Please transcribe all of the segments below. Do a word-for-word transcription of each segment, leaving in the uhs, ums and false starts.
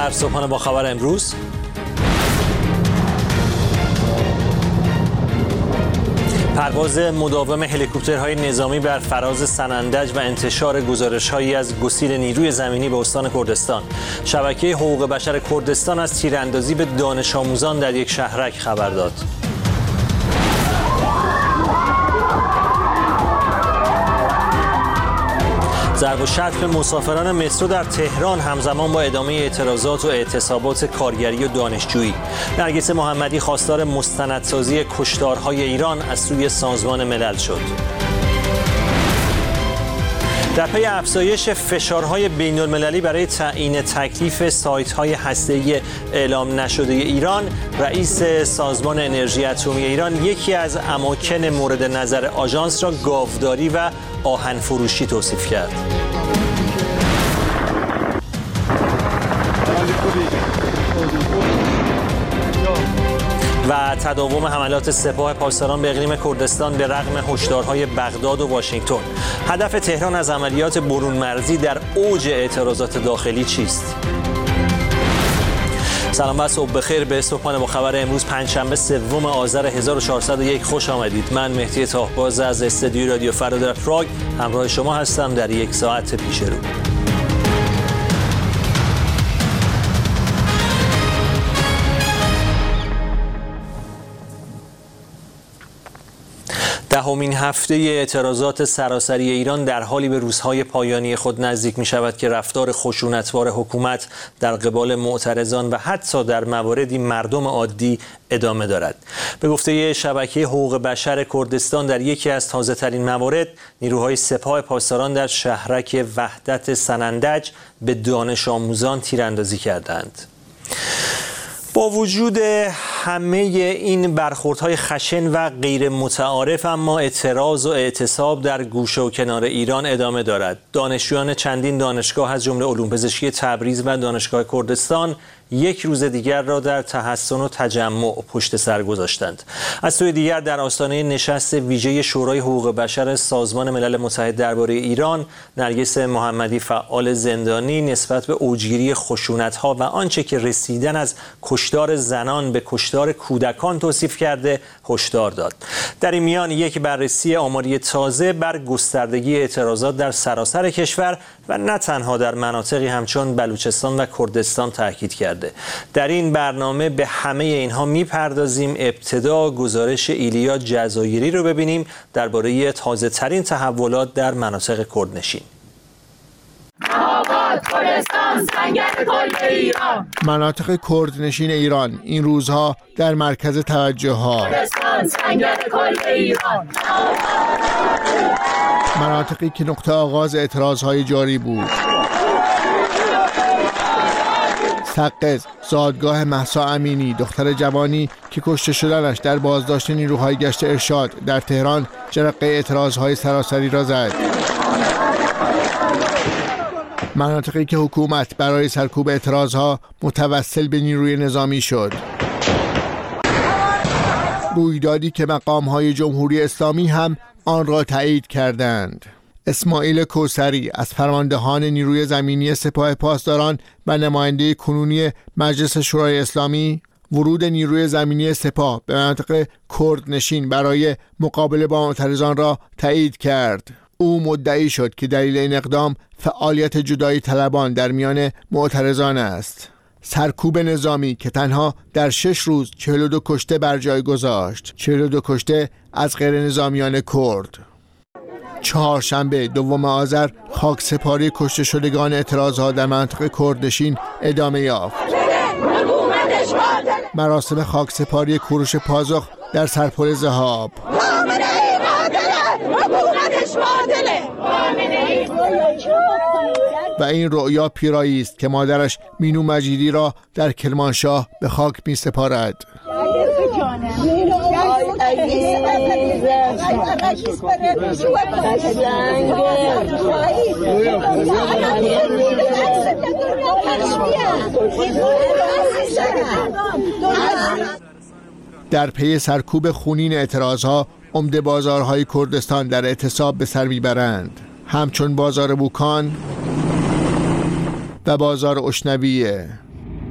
در صبحانه با خبر امروز، پرواز مداوم هلیکوپترهای نظامی بر فراز سنندج و انتشار گزارش‌هایی از گسیل نیروی زمینی به استان کردستان. شبکه حقوق بشر کردستان از تیراندازی به دانش آموزان در یک شهرک خبر داد. ضرب و شتم مسافران مترو در تهران همزمان با ادامه اعتراضات و اعتصابات کارگری و دانشجویی. نرگس محمدی خواستار مستندسازی کشتارهای ایران از سوی سازمان ملل شد. در پی افزایش فشارهای بین المللی برای تعیین تکلیف سایت‌های هسته‌ای اعلام نشده ایران، رئیس سازمان انرژی اتمی ایران یکی از اماکن مورد نظر آژانس را گاوداری و آهن فروشی توصیف کرد. و تداوم حملات سپاه پاسداران به اقلیم کردستان به رغم هشدارهای بغداد و واشنگتن. هدف تهران از عملیات برون مرزی در اوج اعتراضات داخلی چیست؟ سلام و صبح بخیر به صبحانه با خبر امروز پنجشنبه سوم آذر هزار و چهارصد و یک خوش آمدید. من مهدی تاهباز از استودیوی رادیو فردا در پراگ همراه شما هستم در یک ساعت پیش رو. دهمین هفته اعتراضات سراسری ایران در حالی به روزهای پایانی خود نزدیک می شود که رفتار خشونتبار حکومت در قبال معترضان و حتی در مواردی مردم عادی ادامه دارد. به گفته شبکه حقوق بشر کردستان، در یکی از تازه ترین موارد نیروهای سپاه پاسداران در شهرک وحدت سنندج به دانش آموزان تیراندازی کردند. با وجود همه این برخوردهای خشن و غیر متعارف، اما اعتراض و اعتصاب در گوشه و کنار ایران ادامه دارد. دانشجویان چندین دانشگاه از جمله علوم پزشکی تبریز و دانشگاه کردستان یک روز دیگر را در تحسن و تجمع پشت سر گذاشتند. از سوی دیگر در آستانه نشست ویژه شورای حقوق بشر سازمان ملل متحد درباره ایران، نرگس محمدی فعال زندانی نسبت به اوجگیری خشونت‌ها و آنچه که رسیدن از کشتار زنان به کشتار کودکان توصیف کرده هشدار داد. در این میان یک بررسی آماری تازه بر گستردگی اعتراضات در سراسر کشور و نه تنها در مناطقی همچون بلوچستان و کردستان تاکید کرد. در این برنامه به همه اینها میپردازیم. ابتدا گزارش ایلیا جزایری رو ببینیم درباره تازه ترین تحولات در مناطق کردنشین. مناطق کردنشین ایران این روزها در مرکز توجه ها. مناطقی که نقطه آغاز اعتراضهای جاری بود. سقز، زادگاه مهسا امینی، دختر جوانی که کشته شدنش در بازداشت نیروهای گشت ارشاد در تهران جرقه اعتراضهای سراسری را زد. مناطقی که حکومت برای سرکوب اعتراضها متوسل به نیروی نظامی شد. رویدادی که مقام‌های جمهوری اسلامی هم آن را تایید کردند. اسماعیل کوثری از فرماندهان نیروی زمینی سپاه پاسداران و نماینده کنونی مجلس شورای اسلامی، ورود نیروی زمینی سپاه به مناطق کردنشین برای مقابله با معترضان را تایید کرد. او مدعی شد که دلیل این اقدام فعالیت جدایی طلبان در میان معترضان است. سرکوب نظامی که تنها در شش روز چهل و دو کشته بر جای گذاشت، چهل و دو کشته از غیر نظامیان کرد. چهارشنبه دوم آذر خاک سپاری کشته شدگان اعتراضها در مناطق کردنشین ادامه یافت. مراسم خاک سپاری کوروش پازخ در سرپل ذهاب. و این رؤیا پیرایی است که مادرش مینو مجیدی را در کرمانشاه به خاک می سپارد. در پی سرکوب خونین اعتراضها، عمده بازارهای کردستان در اعتصاب به سر میبرند، همچون بازار بوکان و بازار اشنویه.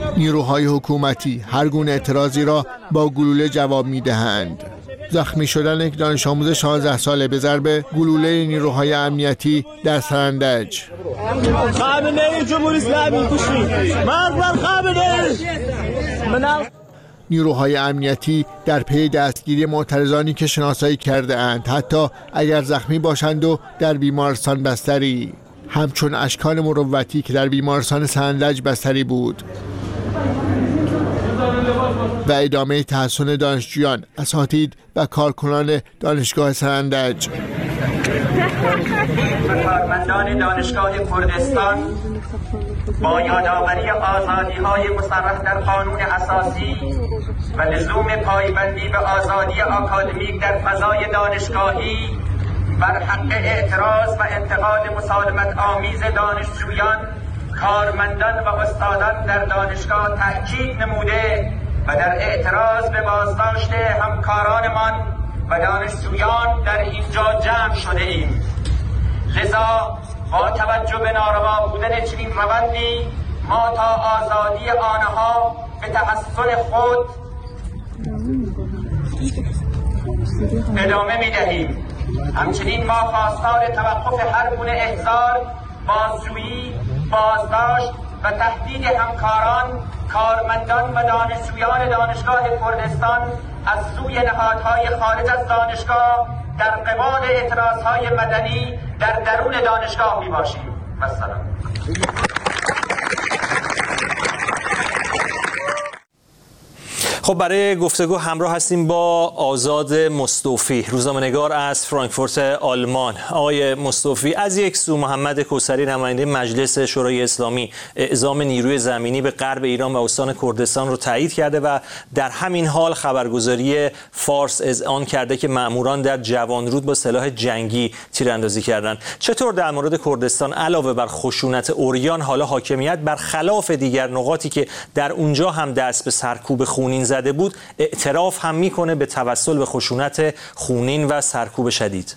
نیروهای حکومتی هر گونه اعتراضی را با گلوله جواب می‌دهند. زخمی شدن یک دانش آموز شانزده ساله به ضرب گلوله نیروهای امنیتی در سرندج. نیروهای امنیتی در پی دستگیری معترضانی که شناسایی کرده اند، حتی اگر زخمی باشند و در بیمارستان بستری، همچون اشکان مروتی که در بیمارستان سرندج بستری بود. و ادامه تحصن دانشجویان، اساتید و کارکنان دانشگاه سرندج. کارمندان دانشگاه کردستان با یادآوری آزادی‌های مصرح در قانون اساسی و لزوم پایبندی به آزادی آکادمیک در فضای دانشگاهی بر حق اعتراض و انتقاد مسالمت آمیز دانشجویان، کارمندان و استادان در دانشگاه تأکید نموده و در اعتراض به بازداشت همکارانمان و دانشجویان در اینجا جمع شده ایم. لذا با توجه به ناروا بودن چنین روندی، ما تا آزادی آنها به تحصل خود ادامه می دهیم. همچنین ما خواستار توقف هر گونه احضار، بازجویی، بازداشت و تهدید همکاران، کارمندان و دانشجویان دانشگاه کردستان از سوی نهادهای خارج از دانشگاه در قبال اعتراضهای مدنی در درون دانشگاه می باشیم. السلام. خب برای گفتگو همراه هستیم با آزاد مصطوفی، روزنامه‌نگار از فرانکفورت آلمان. آقای مصطوفی، از یک سو محمد کوثری نماینده مجلس شورای اسلامی اعزام نیروی زمینی به غرب ایران و استان کردستان رو تایید کرده و در همین حال خبرگزاری فارس اذعان کرده که مأموران در جوانرود با سلاح جنگی تیراندازی کردند. چطور در مورد کردستان علاوه بر خشونت عریان حالا حاکمیت برخلاف دیگر نقاطی که در اونجا هم دست به سرکوب خونین زده بود اعتراف هم میکنه به توسل به خشونت خونین و سرکوب شدید؟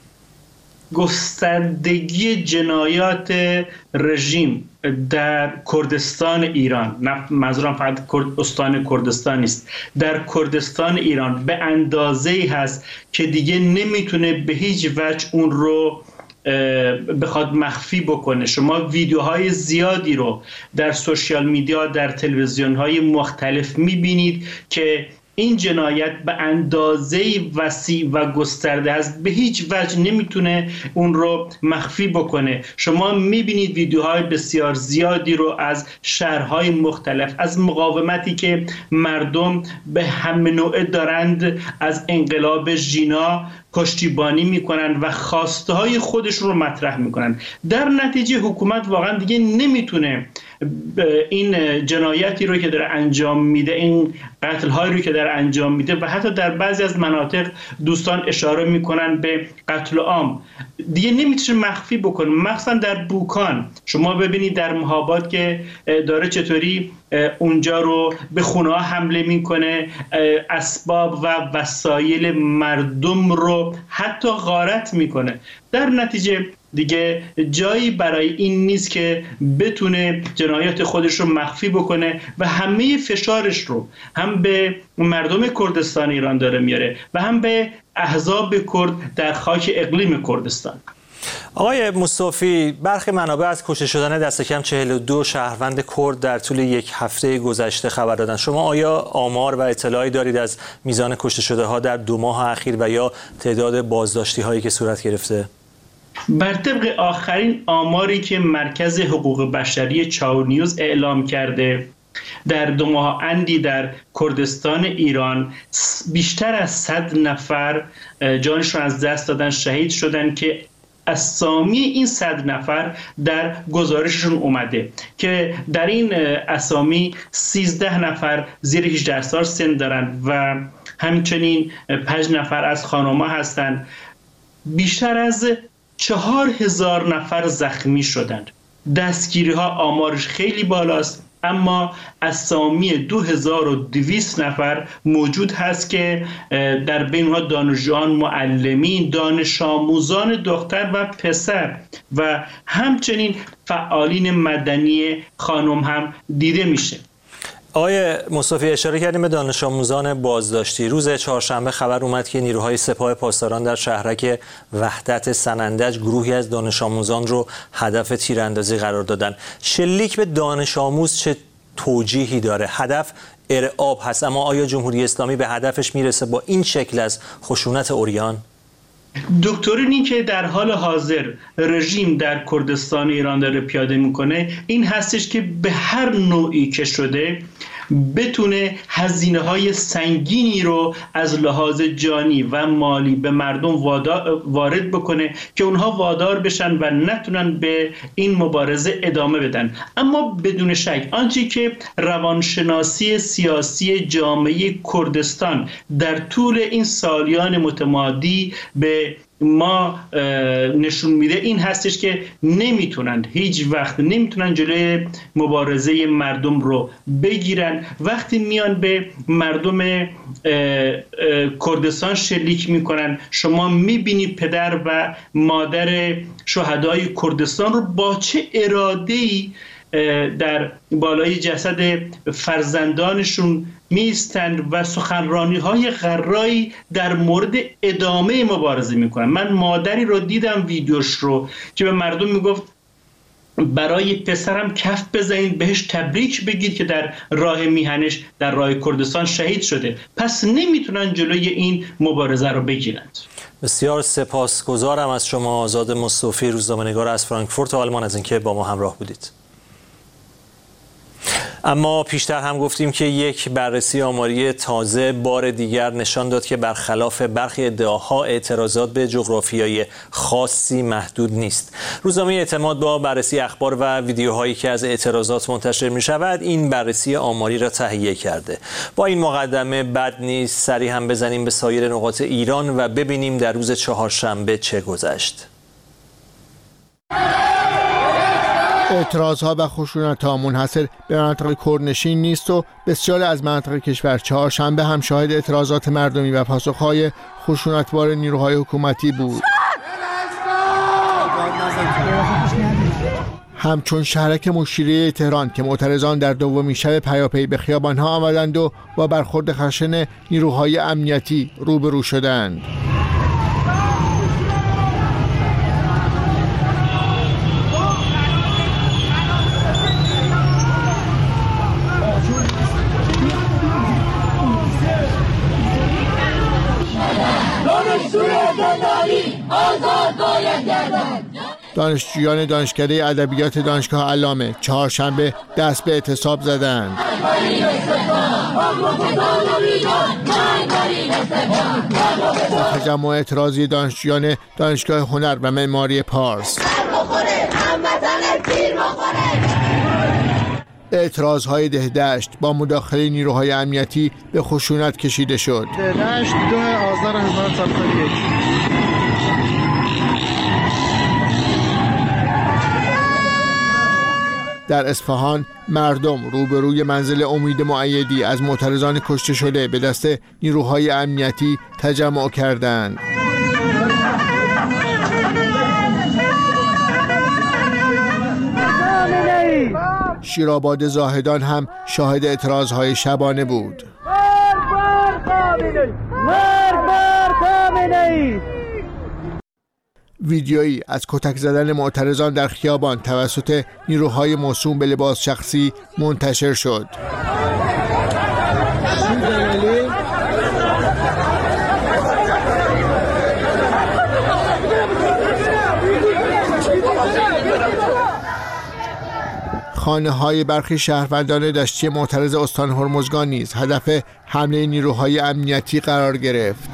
گستردگی جنایات رژیم در کردستان ایران، نه منظورم فقط استان کردستان نیست، در کردستان ایران به اندازه‌ای هست که دیگه نمیتونه به هیچ وجه اون رو بخواد مخفی بکنه. شما ویدیوهای زیادی رو در سوشیال میدیا، در تلویزیون‌های مختلف میبینید که این جنایت به اندازه وسیع و گسترده است، به هیچ وجه نمیتونه اون رو مخفی بکنه. شما میبینید ویدیوهای بسیار زیادی رو از شهرهای مختلف، از مقاومتی که مردم به همه نوعه دارند از انقلاب ژینا پشتیبانی میکنن و خواسته های خودشون رو مطرح میکنن. در نتیجه حکومت واقعا دیگه نمیتونه این جنایتی رو که داره انجام میده، این قتل هایی رو که داره انجام میده و حتی در بعضی از مناطق دوستان اشاره میکنن به قتل عام، دیگه نمیتونه مخفی بکنه. مخصوصا در بوکان شما ببینید در مهاباد که داره چطوری اونجا رو به خونه حمله میکنه، اسباب و وسایل مردم رو حتی غارت میکنه. در نتیجه دیگه جایی برای این نیست که بتونه جنایات خودش رو مخفی بکنه و همه فشارش رو هم به مردم کردستان ایران داره میاره و هم به احزاب کرد در خاک اقلیم کردستان. آقای مصطوفی، برخی منابع از کشته شدن دست کم چهل و دو شهروند کرد در طول یک هفته گذشته خبر دادند. شما آیا آمار و اطلاعی دارید از میزان کشته شده ها در دو ماه اخیر و یا تعداد بازداشتی هایی که صورت گرفته؟ بر طبق آخرین آماری که مرکز حقوق بشری چاو نیوز اعلام کرده، در دو ماه اندی در کردستان ایران بیشتر از صد نفر جانشون از دست دادن، شهید شدن که اسامی این صد نفر در گزارششون اومده که در این اسامی سیزده نفر زیر هجده سال سن دارن و همچنین پنج نفر از خانم‌ها هستند. بیشتر از چهار هزار نفر زخمی شدند. دستگیری ها آمارش خیلی بالاست، اما اسامی دو هزار و دویست نفر موجود هست که در بین اونها دانشجویان، معلمین، دانش آموزان دختر و پسر و همچنین فعالین مدنی خانم هم دیده میشه. آقای مصطفی، اشاره کردیم به دانش آموزان بازداشتی. روز چهارشنبه خبر اومد که نیروهای سپاه پاسداران در شهرک وحدت سنندج گروهی از دانش آموزان رو هدف تیراندازی قرار دادن. شلیک به دانش آموز چه توجیهی داره؟ هدف ارعاب هست، اما آیا جمهوری اسلامی به هدفش میرسه با این شکل از خشونت عریان؟ دکترینی که در حال حاضر رژیم در کردستان ایران داره پیاده میکنه این هستش که به هر نوعی که شده بتونه هزینه های سنگینی رو از لحاظ جانی و مالی به مردم وارد بکنه که اونها وادار بشن و نتونن به این مبارزه ادامه بدن. اما بدون شک آنچه که روانشناسی سیاسی جامعه کردستان در طول این سالیان متمادی به ما نشون میده این هستش که نمیتونن، هیچ وقت نمیتونن جلوی مبارزه مردم رو بگیرن. وقتی میان به مردم کردستان شلیک میکنن، شما میبینی پدر و مادر شهدای کردستان رو با چه اراده‌ای در بالای جسد فرزندانشون میستند و سخنرانی های غرایی در مورد ادامه مبارزه میکنن. من مادری رو دیدم ویدیوش رو که به مردم میگفت برای پسرم کف بزنید، بهش تبریک بگید که در راه میهنش در راه کردستان شهید شده. پس نمیتونن جلوی این مبارزه رو بگیرند. بسیار سپاسگزارم از شما آزاد مصطفی، روزنامه‌نگار از فرانکفورت آلمان، از اینکه با ما همراه بودید. اما پیشتر هم گفتیم که یک بررسی آماری تازه بار دیگر نشان داد که برخلاف برخی ادعاها اعتراضات به جغرافیای خاصی محدود نیست. روزنامه اعتماد با بررسی اخبار و ویدیوهایی که از اعتراضات منتشر می شود این بررسی آماری را تهیه کرده. با این مقدمه بد نیست سری هم بزنیم به سایر نقاط ایران و ببینیم در روز چهارشنبه چه گذشت. اعتراضها و خشونت‌ها منحصر به مناطق کردنشین نیست و بسیار از مناطق کشور چهارشنبه هم شاهد اعتراضات مردمی و پاسخهای خشونتبار نیروهای حکومتی بود. همچون شهرک مشیریه تهران که معترضان در دومین شب پیاپی به خیابان‌ها آمدند و با برخورد خشن نیروهای امنیتی روبرو شدند. دانشجویان دانشکده ادبیات دانشگاه علامه چهارشنبه دست به اعتصاب زدند. تجمع اعتراضی دانشجویان دانشگاه هنر و معماری پارس. اعتراضهای دهدشت با مداخله نیروهای امنیتی به خشونت کشیده شد. دهدشت دو آذر هزار و سیصد و یک. در اصفهان مردم روبروی منزل امید مؤیدی از معترضان کشته شده به دست نیروهای امنیتی تجمع کردند. شیرآباد زاهدان هم شاهد اعتراضهای شبانه بود. ویدیویی از کتک زدن معترضان در خیابان توسط نیروهای موسوم به لباس شخصی منتشر شد. خانه‌های برخی شهروندان دشتی معترض استان هرمزگان نیز هدف حمله نیروهای امنیتی قرار گرفت.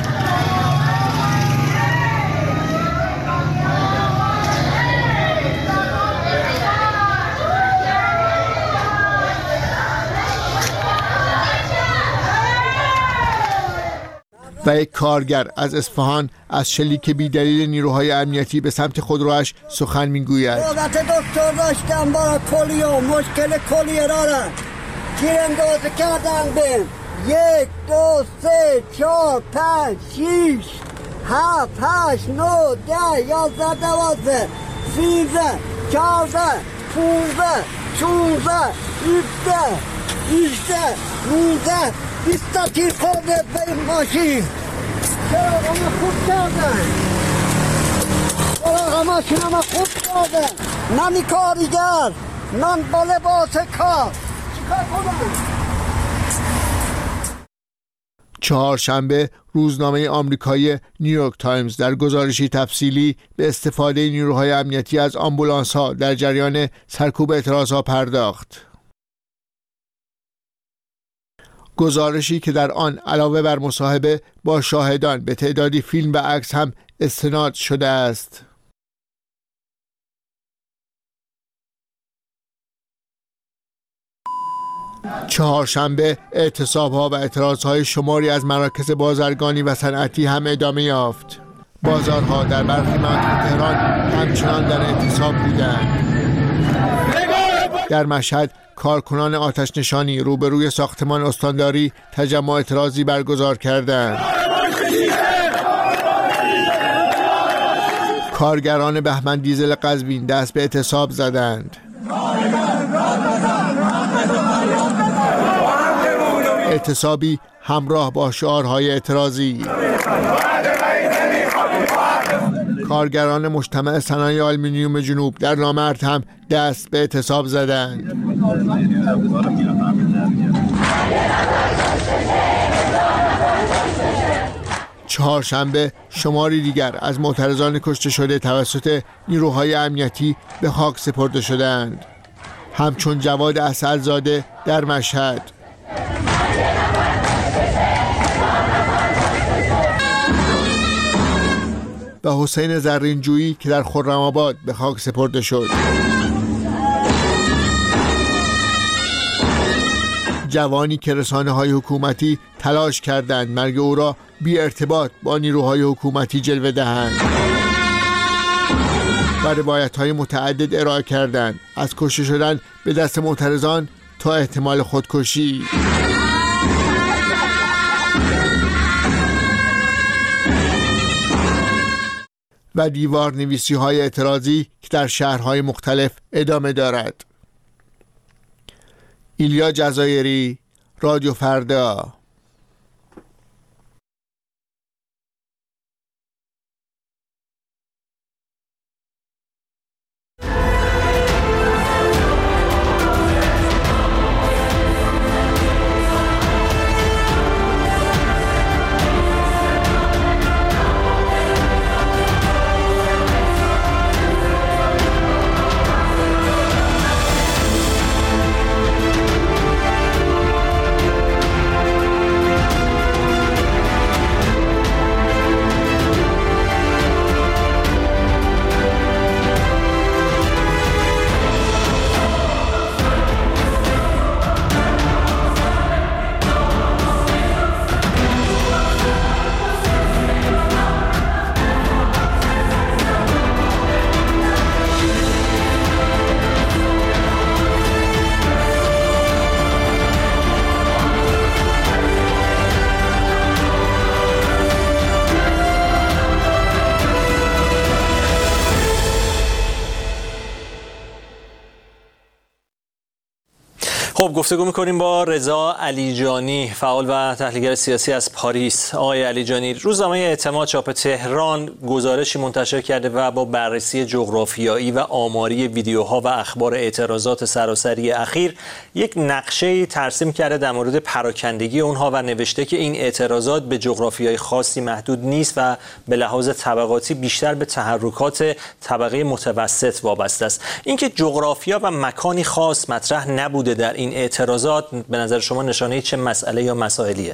و یک کارگر از اصفهان از شلیک بی‌دلیل نیروهای امنیتی به سمت خودرویش سخن میگوید. نوبت دکتر داشتم با کلیه مشکل کلیه دارم. تیراندازی کردن به یک دو سه چهار پنج شیش هفت هشت نه ده یازده دوازده سیزده چهارده پونزده شونزده هفده هجده نوزده بیست تا تیر خورده به این ماشین. چرا آقا ما خوب کردن؟ چرا آقا ماشین ما خوب کردن؟ من کاریگر، من با لباس کار چیکار کنم؟ چهارشنبه روزنامه آمریکایی نیویورک تایمز در گزارشی تفصیلی به استفاده نیروهای امنیتی از آمبولانس‌ها در جریان سرکوب اعتراضها پرداخت. گزارشی که در آن علاوه بر مصاحبه با شاهدان به تعدادی فیلم و عکس هم استناد شده است. چهارشنبه اعتصاب‌ها و اعتراض‌های شماری از مراکز بازرگانی و صنعتی هم ادامه یافت. بازارها در برخی مناطق تهران همچنان در اعتصاب بودند. در مشهد کارکنان آتش نشانی روبروی ساختمان استانداری تجمع اعتراضی برگزار کردند. کارگران بهمن دیزل قزوین دست به اعتصاب زدند. اعتصابی همراه با شعارهای اعتراضی. کارگران مجتمع صنایع آلومینیوم جنوب در نامرد هم دست به اعتصاب زدند. چهارشنبه شماری دیگر از معترضان کشته شده توسط نیروهای امنیتی به خاک سپرده شدند، همچون جواد اسدزاده در مشهد. و حسین زرینجویی که در خرم‌آباد به خاک سپرده شد. جوانی که رسانه‌های حکومتی تلاش کردند مرگ او را بی ارتباط با نیروهای حکومتی جلوه دهند و روایت‌های متعدد ارائه کردند، از کشته شدن به دست معترضان تا احتمال خودکشی. و دیوار نویسی های اعتراضی که در شهرهای مختلف ادامه دارد. ایلیا جزایری، رادیو فردا. خب گفتگو می‌کنیم با رضا علیجانی، فعال و تحلیلگر سیاسی از پاریس. آقای علیجانی، روزنامه اعتماد چاپ تهران گزارشی منتشر کرده و با بررسی جغرافیایی و آماری ویدیوها و اخبار اعتراضات سراسری اخیر یک نقشه ترسیم کرده در مورد پراکندگی اونها و نوشته که این اعتراضات به جغرافیای خاصی محدود نیست و به لحاظ طبقاتی بیشتر به تحرکات طبقه متوسط وابسته است. اینکه جغرافیا و مکانی خاص مطرح نبوده در این اعتراضات به نظر شما نشانه چه مسئله یا مسائلیه؟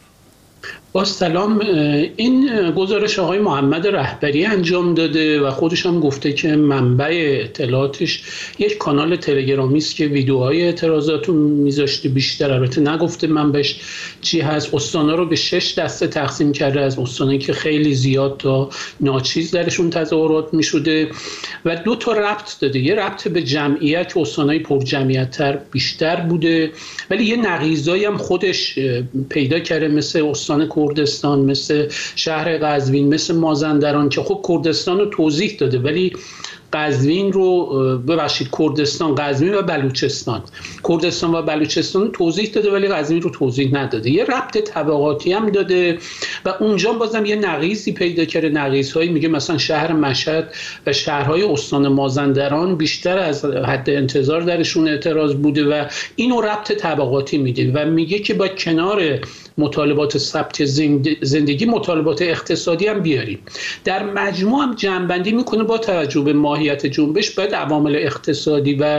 با سلام، این گزارش آقای محمد رهبری انجام داده و خودش هم گفته که منبع اطلاعاتش یک کانال تلگرامی است که ویدیوهای اعتراضات رو میذاشته. بیشتر البته نگفته منبعش چی هست. استانا رو به شش دسته تقسیم کرده، از استانایی که خیلی زیاد تا ناچیز درشون تظاهرات میشده و دو تا ربط داده. یه ربط به جمعیت که استانای پر جمعیت تر بیشتر بوده، ولی یه نقیضایی هم خودش پیدا کرده، مثل استان کردستان، مثل شهر قزوین، مثل مازندران که خب کردستان رو توضیح داده، ولی قزوین رو ببخشید کردستان، قزوین و بلوچستان. کردستان و بلوچستان توضیح داده ولی قزوین رو توضیح نداده. یه ربط طبقاتی هم داده و اونجا بازم یه نقیضی پیدا کرده. نقیض‌هایی میگه مثلا شهر مشهد و شهرهای استان مازندران بیشتر از حد انتظار درشون اعتراض بوده و اینو ربط طبقاتی میده و میگه که با کنار مطالبات ثبت زندگی مطالبات اقتصادی هم بیاریم. در مجموع هم جمع‌بندی میکنه با توجه به ماهیت جنبش باید عوامل اقتصادی و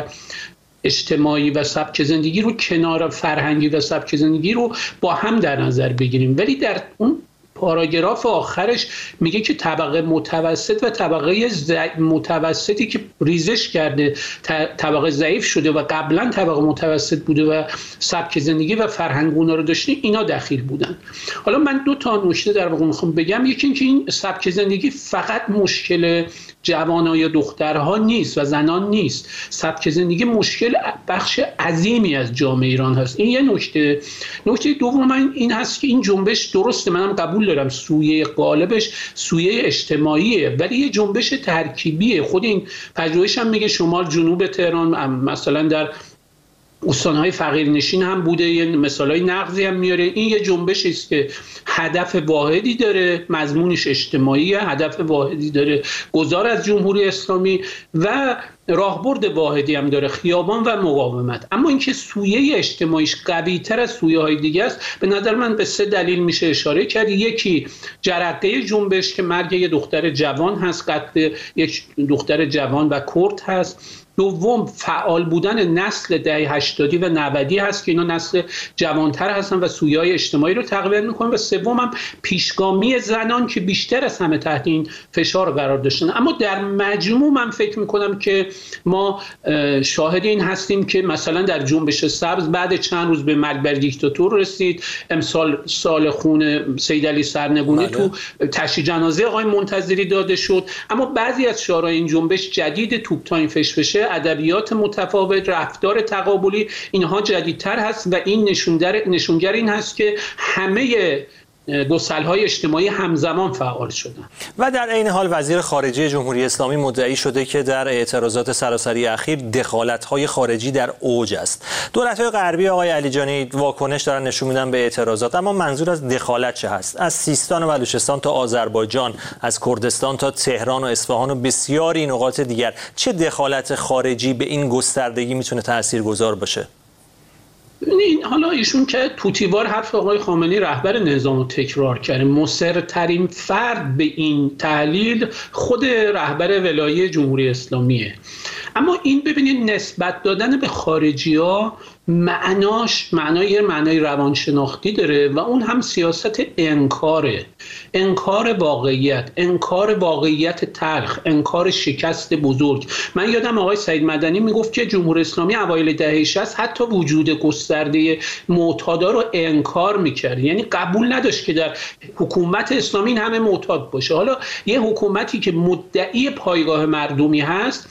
اجتماعی و سبک زندگی رو کنار فرهنگی و سبک زندگی رو با هم در نظر بگیریم. ولی در اون پاراگراف آخرش میگه که طبقه متوسط و طبقه متوسطی که ریزش کرده طبقه ضعیف شده و قبلا طبقه متوسط بوده و سبک زندگی و فرهنگ اونا رو داشته، اینا دخیل بودن. حالا من دو تا نکته در واقع میخوام بگم. یکی اینکه این سبک زندگی فقط مشکل جوانان یا دخترها نیست و زنان نیست. سبک زندگی مشکل بخش عظیمی از جامعه ایران هست. این یه نکته. نکته دوم من این هست که این جنبش درسته، منم قبول دارم سویه غالبش سویه اجتماعیه ولی یه جنبش ترکیبیه. خود این پژوهش هم میگه شمال جنوب تهران مثلا در استانهای فقیرنشین هم بوده، یه مثالای نقضی هم میاره. این یه جنبشی است که هدف واحدی داره، مضمونش اجتماعیه، هدف واحدی داره گذار از جمهوری اسلامی و راهبرد واحدی هم داره، خیابان و مقاومت. اما اینکه سویه اجتماعیش قوی تر از سویه های دیگه است، به نظر من به سه دلیل میشه اشاره کرد. یکی جرقه جنبش که مرگ یه دختر جوان هست، قتل یک دختر جوان و کرد هست. دوم فعال بودن نسل دهه هشتادی و نودی هست که اینا نسل جوانتر هستن و سویه‌های اجتماعی رو تقویت میکنن. و سوم هم پیشگامی زنان که بیشتر از همه تحت این فشار قرار داشتن. اما در مجموع من فکر میکنم که ما شاهد این هستیم که مثلا در جنبش سبز بعد چند روز به مرگ بر دیکتاتور رسید. امسال سال خون سید علی سرنگونی تو تشییع جنازه آقای منتظری داده شد. اما بعضی از شعارهای این جنبش جدید، توپ تایم فشفشه، ادبیات متفاوت، رفتار تقابلی، اینها جدیدتر هست و این نشونگر نشونگر این هست که همه گسل‌های اجتماعی همزمان فعال شدن. و در عین حال وزیر خارجه جمهوری اسلامی مدعی شده که در اعتراضات سراسری اخیر دخالت‌های خارجی در اوج است. دولت‌های غربی آقای علیجانی واکنش دارن نشون میدن به اعتراضات، اما منظور از دخالت چه هست؟ از سیستان و بلوچستان تا آذربایجان، از کردستان تا تهران و اصفهان و بسیاری نقاط دیگر، چه دخالت خارجی به این گستردگی میتونه تاثیرگذار باشه؟ این حالا ایشون که توتیوار حرف آقای خامنه‌ای رهبر نظام رو تکرار کرده، مصرترین فرد به این تحلیل خود رهبر ولایت جمهوری اسلامیه. اما این ببینید نسبت دادن به خارجی‌ها معناش معنای معنای روانشناختی داره و اون هم سیاست انکاره، انکار واقعیت، انکار واقعیت تلخ، انکار شکست بزرگ. من یادم آقای سعید مدنی میگفت که جمهوری اسلامی اوایل دهه شصت حتی وجود گسترده معتادا رو انکار میکرد، یعنی قبول نداشت که در حکومت اسلامی این همه معتاد باشه. حالا یه حکومتی که مدعی پایگاه مردمی هست،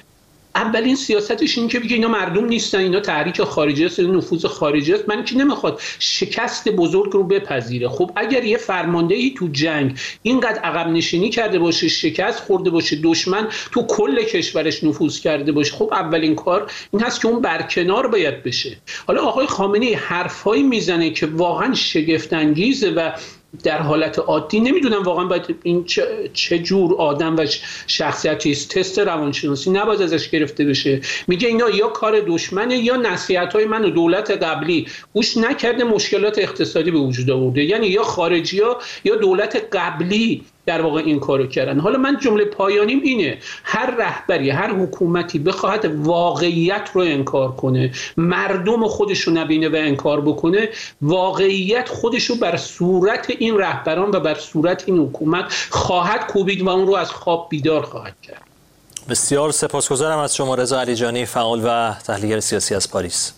اولین سیاستش این که بگه اینا مردم نیستن، اینا تحریک خارجی است، اینا نفوذ خارجی است. من که نمیخواد شکست بزرگ رو بپذیره. خب اگر یه فرماندهی تو جنگ اینقدر عقب نشینی کرده باشه، شکست خورده باشه، دشمن تو کل کشورش نفوذ کرده باشه، خب اولین کار این هست که اون برکنار باید بشه. حالا آقای خامنه‌ای حرفایی میزنه که واقعا شگفت انگیزه و در حالت عادی نمیدونم واقعا باید این چه, چه جور آدم و شخصیتی است. تست روانشناسی نباید ازش گرفته بشه. میگه اینا یا کار دشمنه یا نصیحت‌های من و دولت قبلی گوش نکرده، مشکلات اقتصادی به وجود آورده. یعنی یا خارجی‌ها یا دولت قبلی در واقع این کارو کردن. حالا من جمله پایانیم اینه: هر رهبری، هر حکومتی بخواد واقعیت رو انکار کنه، مردم خودش رو نبینه و انکار بکنه، واقعیت خودش رو بر صورت این رهبران و بر صورت این حکومت خواهد کوبید و اون رو از خواب بیدار خواهد کرد. بسیار سپاسگزارم از شما رضا علیجانی، فعال و تحلیلگر سیاسی از پاریس.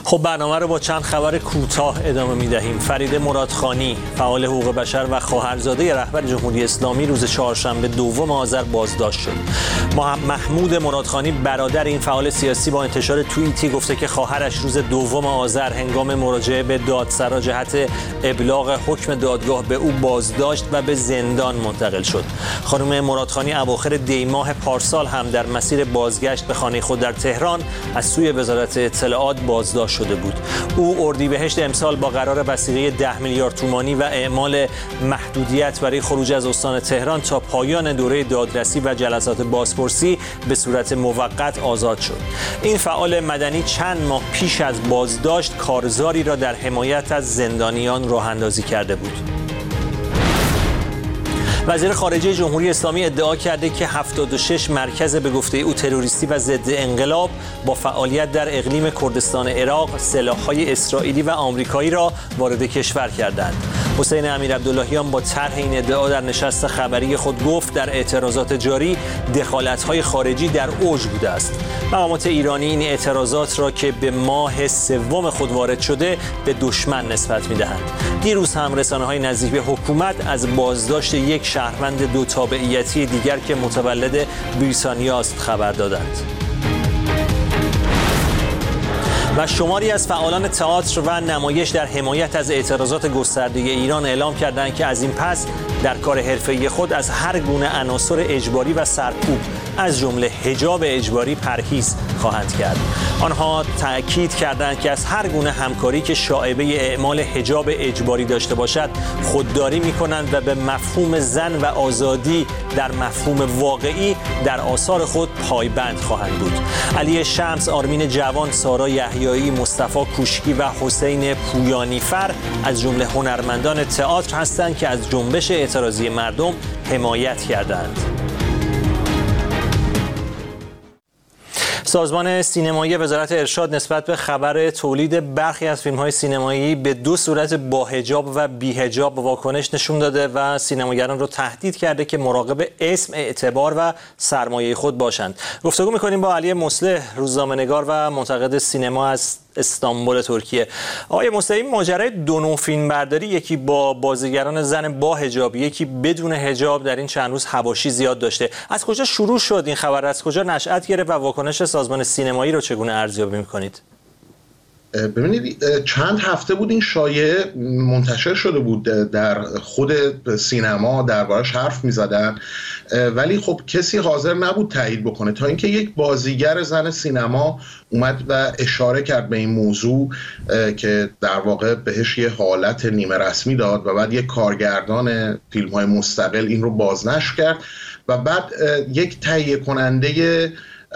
خب برنامه رو با چند خبر کوتاه ادامه می‌دهیم. فرید مرادخانی، فعال حقوق بشر و خواهرزاده رهبر جمهوری اسلامی، روز چهارشنبه دوم آذر بازداشت شد. محمود مرادخانی برادر این فعال سیاسی با انتشار توییتی گفته که خواهرش روز دوم آذر هنگام مراجعه به دادسرا جهت ابلاغ حکم دادگاه به او بازداشت و به زندان منتقل شد. خانم مرادخانی اواخر دی ماه پارسال هم در مسیر بازگشت به خانه خود در تهران از سوی وزارت اطلاعات بازداشت شده بود. او اردیبهشت امسال با قرار وثیقه ده میلیارد تومانی و اعمال محدودیت برای خروج از استان تهران تا پایان دوره دادرسی و جلسات بازپرسی به صورت موقت آزاد شد. این فعال مدنی چند ماه پیش از بازداشت کارزاری را در حمایت از زندانیان راه اندازی کرده بود. وزیر خارجه جمهوری اسلامی ادعا کرده که هفتاد و شش مرکز به گفته او تروریستی و ضد انقلاب با فعالیت در اقلیم کردستان عراق سلاح‌های اسرائیلی و آمریکایی را وارد کشور کردند. حسین امیرعبداللهیان با طرح این ادعا در نشست خبری خود گفت در اعتراضات جاری دخالت‌های خارجی در اوج بوده است. مقامات ایرانی این اعتراضات را که به ماه سوم خود وارد شده به دشمن نسبت می‌دهند. دیروز هم رسانه‌های نزدیک به حکومت از بازداشت یک شهروند دو تابعیتی دیگر که متولد بریتانیا است خبر دادند. و شماری از فعالان تئاتر و نمایش در حمایت از اعتراضات گسترده ایران اعلام کردند که از این پس در کار حرفه‌ای خود از هر گونه عناصر اجباری و سرکوب از جمله حجاب اجباری پرهیز خواهند کرد. آنها تأکید کردند که از هر گونه همکاری که شائبه اعمال حجاب اجباری داشته باشد خودداری می‌کنند و به مفهوم زن و آزادی در مفهوم واقعی در آثار خود پایبند خواهند بود. علی شمس، آرمین جوان، سارا یحیایی، مصطفی کوشکی و حسین پویانیفر از جمله هنرمندان تئاتر هستند که از جنبش اعتراضی مردم حمایت کردند. سازمان سینمایی وزارت ارشاد نسبت به خبر تولید برخی از فیلم‌های سینمایی به دو صورت با حجاب و بی حجاب واکنش نشون داده و سینماگران رو تهدید کرده که مراقب اسم، اعتبار و سرمایه خود باشند. گفتگو می‌کنیم با علی مصلح، روزنامه‌نگار و منتقد سینما از استانبول ترکیه. آقای مصلح، این ماجرای دو نوع فیلم برداری، یکی با بازیگران زن با حجاب، یکی بدون حجاب، در این چند روز حواشی زیاد داشته. از کجا شروع شد این خبر؟ از کجا نشأت گرفت و واکنش سازمان سینمایی رو چگونه ارزیابی می‌کنید؟ ببینید، چند هفته بود این شایعه منتشر شده بود، در خود سینما دربارش حرف می‌زدن، ولی خب کسی حاضر نبود تایید بکنه تا اینکه یک بازیگر زن سینما اومد و اشاره کرد به این موضوع که در واقع بهش یه حالت نیمه رسمی داد و بعد یک کارگردان فیلم‌های مستقل این رو بازنشر کرد و بعد یک تهیه کننده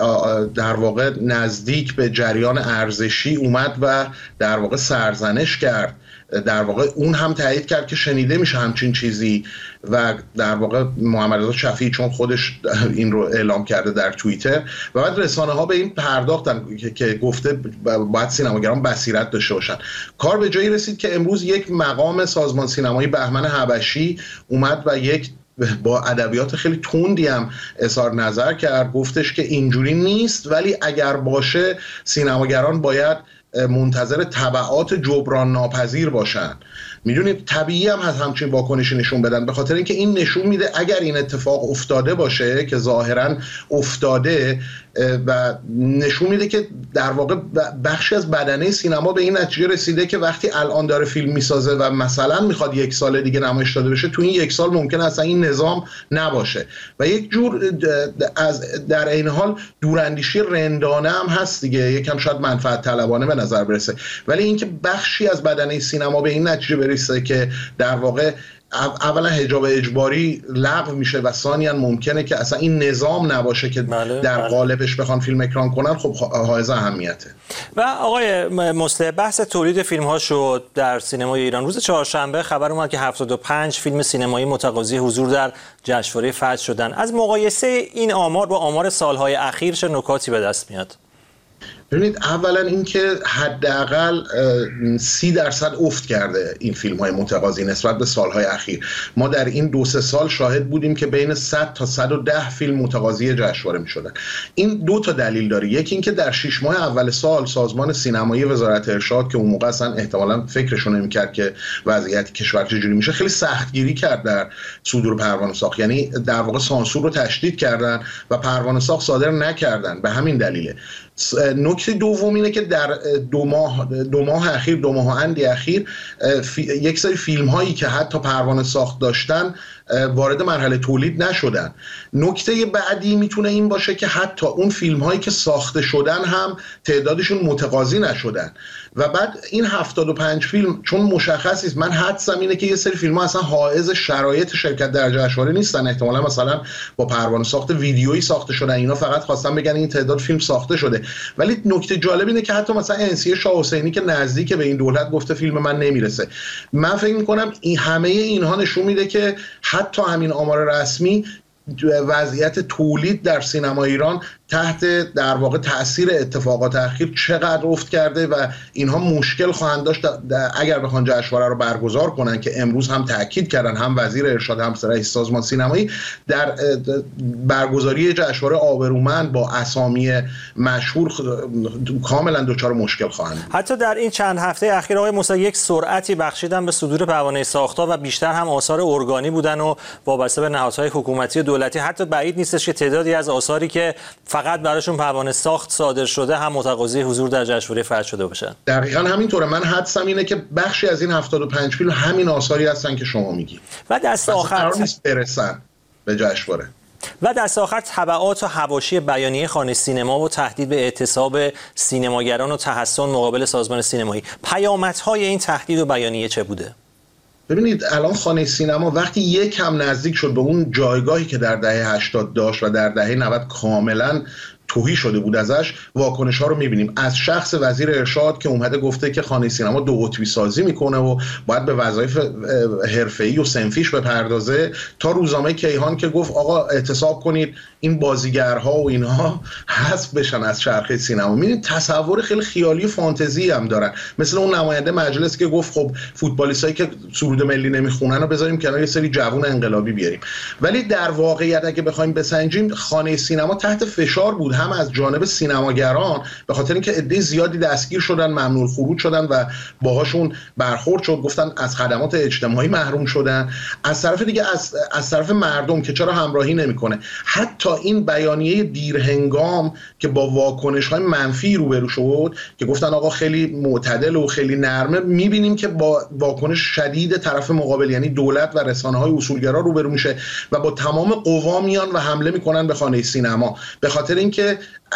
در واقع نزدیک به جریان ارزشی اومد و در واقع سرزنش کرد. در واقع اون هم تایید کرد که شنیده میشه همچین چیزی و در واقع محمد رضا شفیعی چون خودش این رو اعلام کرده در توییتر و بعد رسانه ها به این پرداختن که گفته باید سینماگران بصیرت داشته باشن. کار به جایی رسید که امروز یک مقام سازمان سینمایی بهمن حبشی اومد و یک با ادبیات خیلی تندی هم اظهار نظر کرد، گفتش که اینجوری نیست ولی اگر باشه سینماگران باید منتظر تبعات جبران ناپذیر باشن. میدونید طبیعی هم هست همچین واکنشی نشون بدن، به خاطر اینکه این نشون میده اگر این اتفاق افتاده باشه که ظاهرا افتاده و نشون میده که در واقع بخشی از بدنه سینما به این نتیجه رسیده که وقتی الان داره فیلم میسازه و مثلا میخواد یک سال دیگه نمایش داده بشه، تو این یک سال ممکنه اصلا این نظام نباشه و یک جور از در این حال دوراندیشی رندانه هم هست دیگه، یکم شاید منفعت طلبانه به نظر برسه، ولی اینکه بخشی از بدنه سینما به این نتیجه برسه که در واقع اولا حجاب اجباری لغو میشه و ثانیاً ممکنه که اصلا این نظام نباشه که بله، در بله. قالبش بخوان فیلم اکران کنن، خب حائز اهمیته. و آقای مصلح، بحث تولید فیلم ها شد در سینمای ایران. روز چهارشنبه خبر اومد که هفتاد و پنج فیلم سینمایی متقاضی حضور در جشنواره فجر شدن. از مقایسه این آمار با آمار سالهای اخیر چه نکاتی به دست میاد؟ ببینید اولا اینکه حداقل سی درصد افت کرده این فیلم های متقاضی نسبت به سالهای اخیر. ما در این دو سه سال شاهد بودیم که بین صد تا صد و ده فیلم متقاضی جشنواره می شدن. این دو تا دلیل داره. یکی اینکه در شش ماه اول سال سازمان سینمایی وزارت ارشاد که اون موقع اصلا احتمالاً فکرشون نمی‌کرد که وضعیت کشور چجوری میشه، خیلی سختگیری کرد در صدور پروانه ساخت، یعنی در واقع سانسور رو تشدید کردن و پروانه ساخت صادر نکردن. به همین دلیله. نکته دوم اینه که در دو ماه دو ماه اخیر دو ماه اندی اخیر یک سری فیلم هایی که حتی پروانه ساخت داشتن وارد مرحله تولید نشدن. نکته بعدی میتونه این باشه که حتی اون فیلم هایی که ساخته شدن هم تعدادشون متقاضی نشدن. و بعد این هفتاد و پنج فیلم چون مشخص است، من حدسم اینه که یه سری فیلم ها اصلا حائز شرایط شرکت در جشنواره نیستن، احتمالاً مثلا با پروانه ساخت ویدیویی ساخته شدن، اینا فقط خواستن بگن این تعداد فیلم ساخته شده. ولی نکته جالب اینه که حتی مثلا انسی شاه حسینی که نزدیک به این دولت گفته فیلم من نمیرسه. من فکر می‌کنم این همه اینها نشون میده که حتی همین آمار رسمی وضعیت تولید در سینما ایران تحت در واقع تأثیر اتفاقات اخیر چقدر افت کرده و اینها مشکل خواهند داشت اگر بخوان جشنواره رو برگزار کنن، که امروز هم تاکید کردن هم وزیر ارشاد هم رئیس سازمان سینمایی در برگزاری جشنواره آبرومند با اسامی مشهور کاملا دچار مشکل خواهند. حتی در این چند هفته اخیر آقای موسوی یک سرعتی بخشیدن به صدور پروانه ساخت‌ها و بیشتر هم آثار ارگانی بودن و وابسته به نهادهای حکومتی و دولتی. حتی بعید نیستش که تعدادی از آثاری که فقط براشون پروانه ساخت صادر شده هم متقاضی حضور در جشنواره فرد شده باشن. دقیقاً همینطوره. من حدسم اینه که بخشی از این هفتاد و پنج فیلم همین آثاری هستن که شما میگی. و دست آخر برسن به جشنواره. و دست آخر تبعات و حواشی بیانیه خانه سینما و تهدید به اعتصاب سینماگران و تحصن مقابل سازمان سینمایی. پیامدهای این تهدید و بیانیه چه بوده؟ ببینید الان خانه سینما وقتی یک کم نزدیک شد به اون جایگاهی که در دهه هشتاد داشت و در دهه نود کاملا توهی شده بود ازش، واکنش ها رو میبینیم از شخص وزیر ارشاد که اومده گفته که خانه سینما دو قطبی سازی میکنه و باید به وظایف حرفه‌ای و صنفیش بپردازه، تا روزنامه کیهان که گفت آقا اعتصاب کنید این بازیگرها و اینها حذف بشن از چرخه سینما. میبینید تصور خیلی خیالی و فانتزی هم دارن، مثل اون نماینده مجلس که گفت خب فوتبالیستایی که سرود ملی نمیخونن رو بذاریم کنار، یه سری جوون انقلابی بیاریم. ولی در واقعیت اگه بخوایم بسنجیم خانه سینما تحت فشار بود، هم از جانب سینماگران به خاطر اینکه عده زیادی دستگیر شدن، ممنوع خروج شدن و باهاشون برخورد شد، گفتن از خدمات اجتماعی محروم شدن. از طرف دیگه از از طرف مردم که چرا همراهی نمیکنه. حتی این بیانیه دیرهنگام که با واکنش‌های منفی روبرو شد که گفتن آقا خیلی معتدل و خیلی نرمه، می‌بینیم که با واکنش شدید طرف مقابل یعنی دولت و رسانه‌های اصولگرا روبرو میشه و با تمام قوا میان و حمله میکنن به خانه سینما، به خاطر اینکه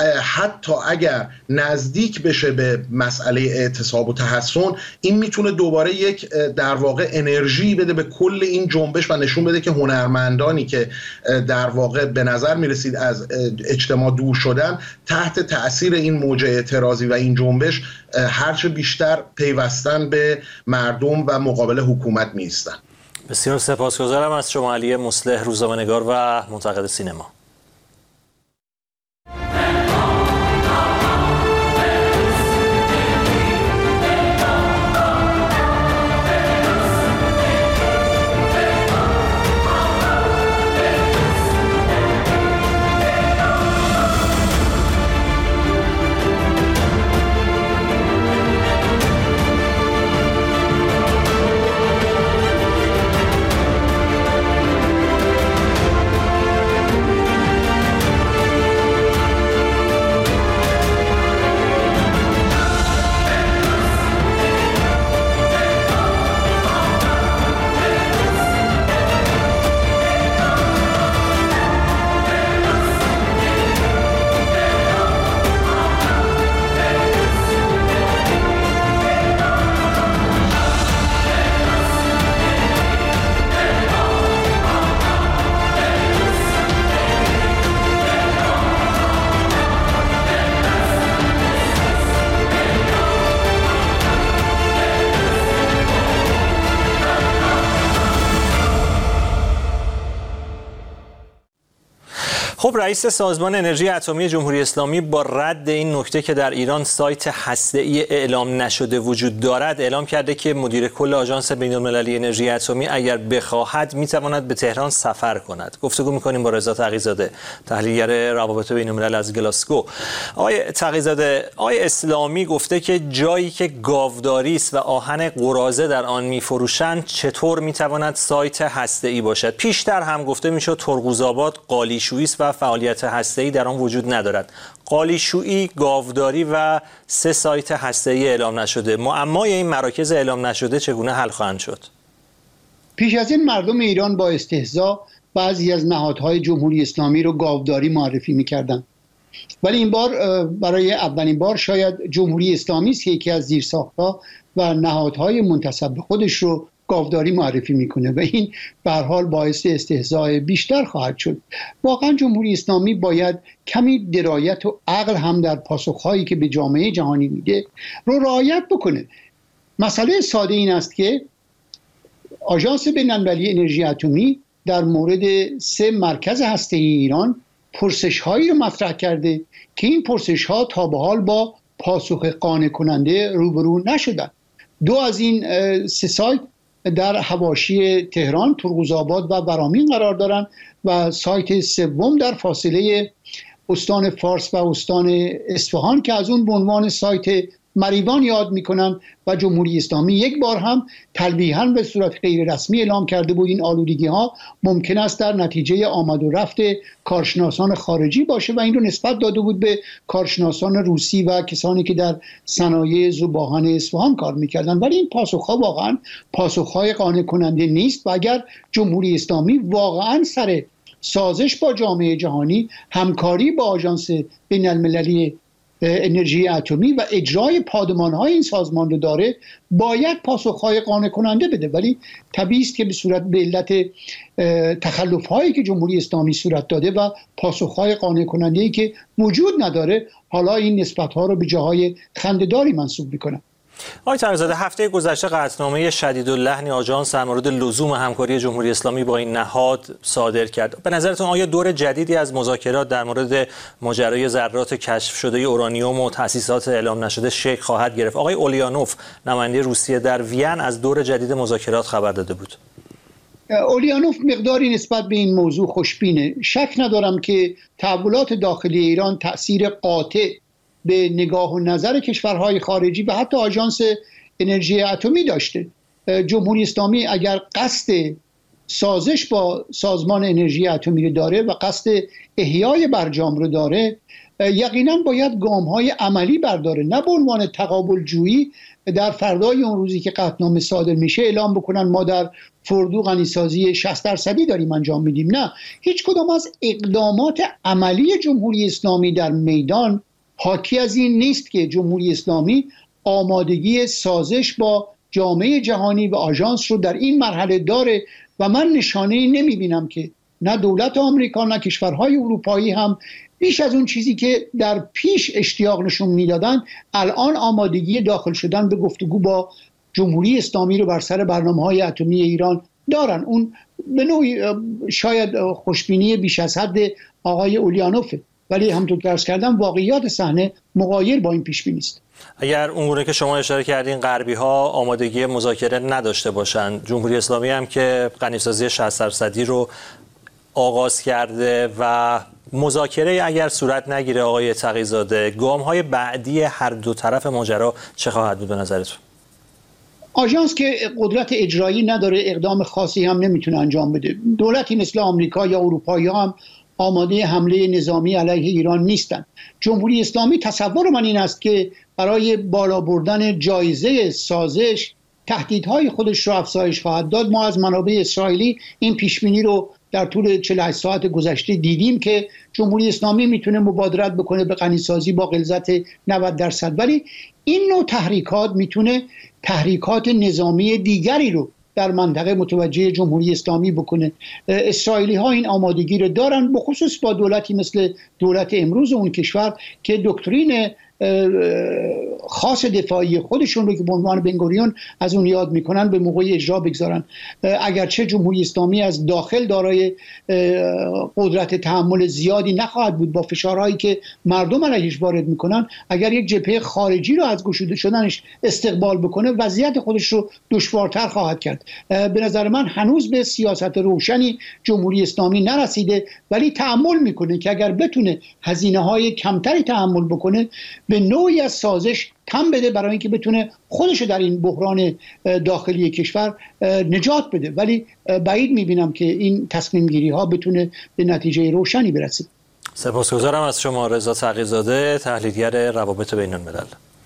حتی اگر نزدیک بشه به مسئله اعتصاب و تحصن، این میتونه دوباره یک در واقع انرژی بده به کل این جنبش و نشون بده که هنرمندانی که در واقع به نظر میرسید از اجتماع دور شدن، تحت تأثیر این موج اعتراضی و این جنبش هرچه بیشتر پیوستن به مردم و مقابل حکومت میستن. بسیار سپاسگزارم از شما علی مصلح، روزنامه‌نگار و منتقد سینما. خب رئیس سازمان انرژی اتمی جمهوری اسلامی با رد این نکته که در ایران سایت هسته‌ای اعلام نشده وجود دارد اعلام کرده که مدیر کل آژانس بین‌المللی انرژی اتمی اگر بخواهد میتواند به تهران سفر کند. گفتگو می‌کنیم با رضا تقی‌زاده، تحلیلگر روابط بین‌الملل از گلاسگو. آقای تقی‌زاده، آقای اسلامی گفته که جایی که گاوداری است و آهن قراضه در آن می‌فروشند چطور میتواند سایت هسته‌ای باشد؟ پیشتر هم گفته میشد ترقوزآباد قالیشویی است و فعالیت هسته‌ای در آن وجود ندارد. قالیشویی، گاوداری و سه سایت هسته‌ای اعلام نشده. معمای این مراکز اعلام نشده چگونه حل خواهند شد؟ پیش از این مردم ایران با استهزا بعضی از نهادهای جمهوری اسلامی رو گاوداری معرفی می‌کردند. ولی این بار برای اولین بار شاید جمهوری اسلامی است که یکی از زیرساخت‌ها و نهادهای منتسب به خودش رو گاوداری معرفی میکنه و این به هر حال باعث استهزاء بیشتر خواهد شد. واقعا جمهوری اسلامی باید کمی درایت و عقل هم در پاسخهایی که به جامعه جهانی میده رو رعایت بکنه. مسئله ساده این است که آژانس بین‌المللی انرژی اتمی در مورد سه مرکز هسته‌ای ایران پرسش‌هایی رو مطرح کرده که این پرسش‌ها تا به حال با پاسخ قانع کننده روبرو نشدند. دو از این سه سایت در حواشی تهران، ترقوزآباد و برامین قرار دارند و سایت سوم در فاصله استان فارس و استان اصفهان که از اون به عنوان سایت مریوان یاد میکنن و جمهوری اسلامی یک بار هم تلویحاً به صورت غیر رسمی اعلام کرده بود این آلودگی ها ممکن است در نتیجه آمد و رفت کارشناسان خارجی باشه و این رو نسبت داده بود به کارشناسان روسی و کسانی که در صنایع ذوباهن اصفهان کار میکردن. ولی این پاسخها واقعا پاسخهای قانع کننده نیست و اگر جمهوری اسلامی واقعا سر سازش با جامعه جهانی، همکاری با آژانس بین‌المللی انرژی اتمی و اجرای پادمان‌های این سازمان رو داره، باید پاسخ‌های قانع کننده بده. ولی طبیعی است که به صورت به علت تخلف‌هایی که جمهوری اسلامی صورت داده و پاسخ‌های قانع کننده‌ای که وجود نداره، حالا این نسبت‌ها رو به جاهای خنده‌داری منسوب می‌کنه. آقای تقی‌زاده، هفته گذشته قطعنامه شدیداللحنی آژانس در مورد لزوم همکاری جمهوری اسلامی با این نهاد صادر کرد. به نظرتون آیا دور جدیدی از مذاکرات در مورد ماجرای ذرات کشف شده اورانیوم و تأسیسات اعلام نشده شکل خواهد گرفت؟ آقای اولیانوف، نماینده روسیه در وین، از دور جدید مذاکرات خبر داده بود. اولیانوف مقداری نسبت به این موضوع خوشبینه. شک ندارم که تحولات داخلی ایران تأثیر قاطع به نگاه و نظر کشورهای خارجی و حتی آژانس انرژی اتمی داشته. جمهوری اسلامی اگر قصد سازش با سازمان انرژی اتمی رو داره و قصد احیای برجام رو داره، یقینا باید گام‌های عملی برداره، نه به عنوان تقابل جویی در فردای اون روزی که قطعنامه صادر میشه اعلام بکنن ما در فردو غنیسازی شصت درصدی داریم انجام میدیم. نه، هیچ کدام از اقدامات عملی جمهوری اسلامی در میدان حاکی از این نیست که جمهوری اسلامی آمادگی سازش با جامعه جهانی و آژانس رو در این مرحله داره و من نشانه‌ای نمی‌بینم که نه دولت آمریکا نه کشورهای اروپایی هم بیش از اون چیزی که در پیش اشتیاق نشون میدادن الان آمادگی داخل شدن به گفتگو با جمهوری اسلامی رو بر سر برنامه‌های اتمی ایران دارن. اون به نوعی شاید خوشبینی بیش از حد آقای اولیانوفه، ولی همونطور که عرض کردم واقعیات صحنه مغایر با این پیش بینی است. اگر اونگونه که شما اشاره کردین غربی ها آمادگی مذاکره نداشته باشند، جمهوری اسلامی هم که غنیسازی شصت درصدی رو آغاز کرده و مذاکره اگر صورت نگیره، آقای تقی‌زاده، گام‌های بعدی هر دو طرف ماجرا چه خواهد بود به نظرتون؟ آژانس که قدرت اجرایی نداره، اقدام خاصی هم نمیتونه انجام بده. دولتی مثل آمریکا یا اروپایی هم آماده حمله نظامی علیه ایران نیستند. جمهوری اسلامی تصور من این است که برای بالا بردن جایزه سازش تهدیدهای خودش رو افزایش خواهد داد. ما از منابع اسرائیلی این پیشبینی رو در طول چهل و هشت ساعت گذشته دیدیم که جمهوری اسلامی میتونه مبادرت بکنه به غنیسازی با غلظت نود درصد، ولی این نوع تحریکات میتونه تحریکات نظامی دیگری رو در منطقه متوجه جمهوری اسلامی بکنه. اسرائیلی ها این آمادگی رو دارن، بخصوص با دولتی مثل دولت امروز اون کشور که دکترین خاص دفاعی خودشون رو که به عنوان بنگوریون از اون یاد میکنن به موقع اجرا بگذارن. اگرچه جمهوری اسلامی از داخل دارای قدرت تحمل زیادی نخواهد بود با فشارهایی که مردم علیهش وارد میکنن، اگر یک جبهه خارجی رو از گشوده شدنش استقبال بکنه وضعیت خودش رو دشوارتر خواهد کرد. به نظر من هنوز به سیاست روشنی جمهوری اسلامی نرسیده، ولی تحمل میکنه که اگر بتونه هزینه های کمتری تحمل بکنه به نوعی از سازش کم بده برای اینکه بتونه خودش در این بحران داخلی کشور نجات بده. ولی بعید میبینم که این تصمیم گیری ها بتونه به نتیجه روشنی برسه. سپاسگزارم از شما رضا تقی‌زاده، تحلیلگر روابط بین الملل.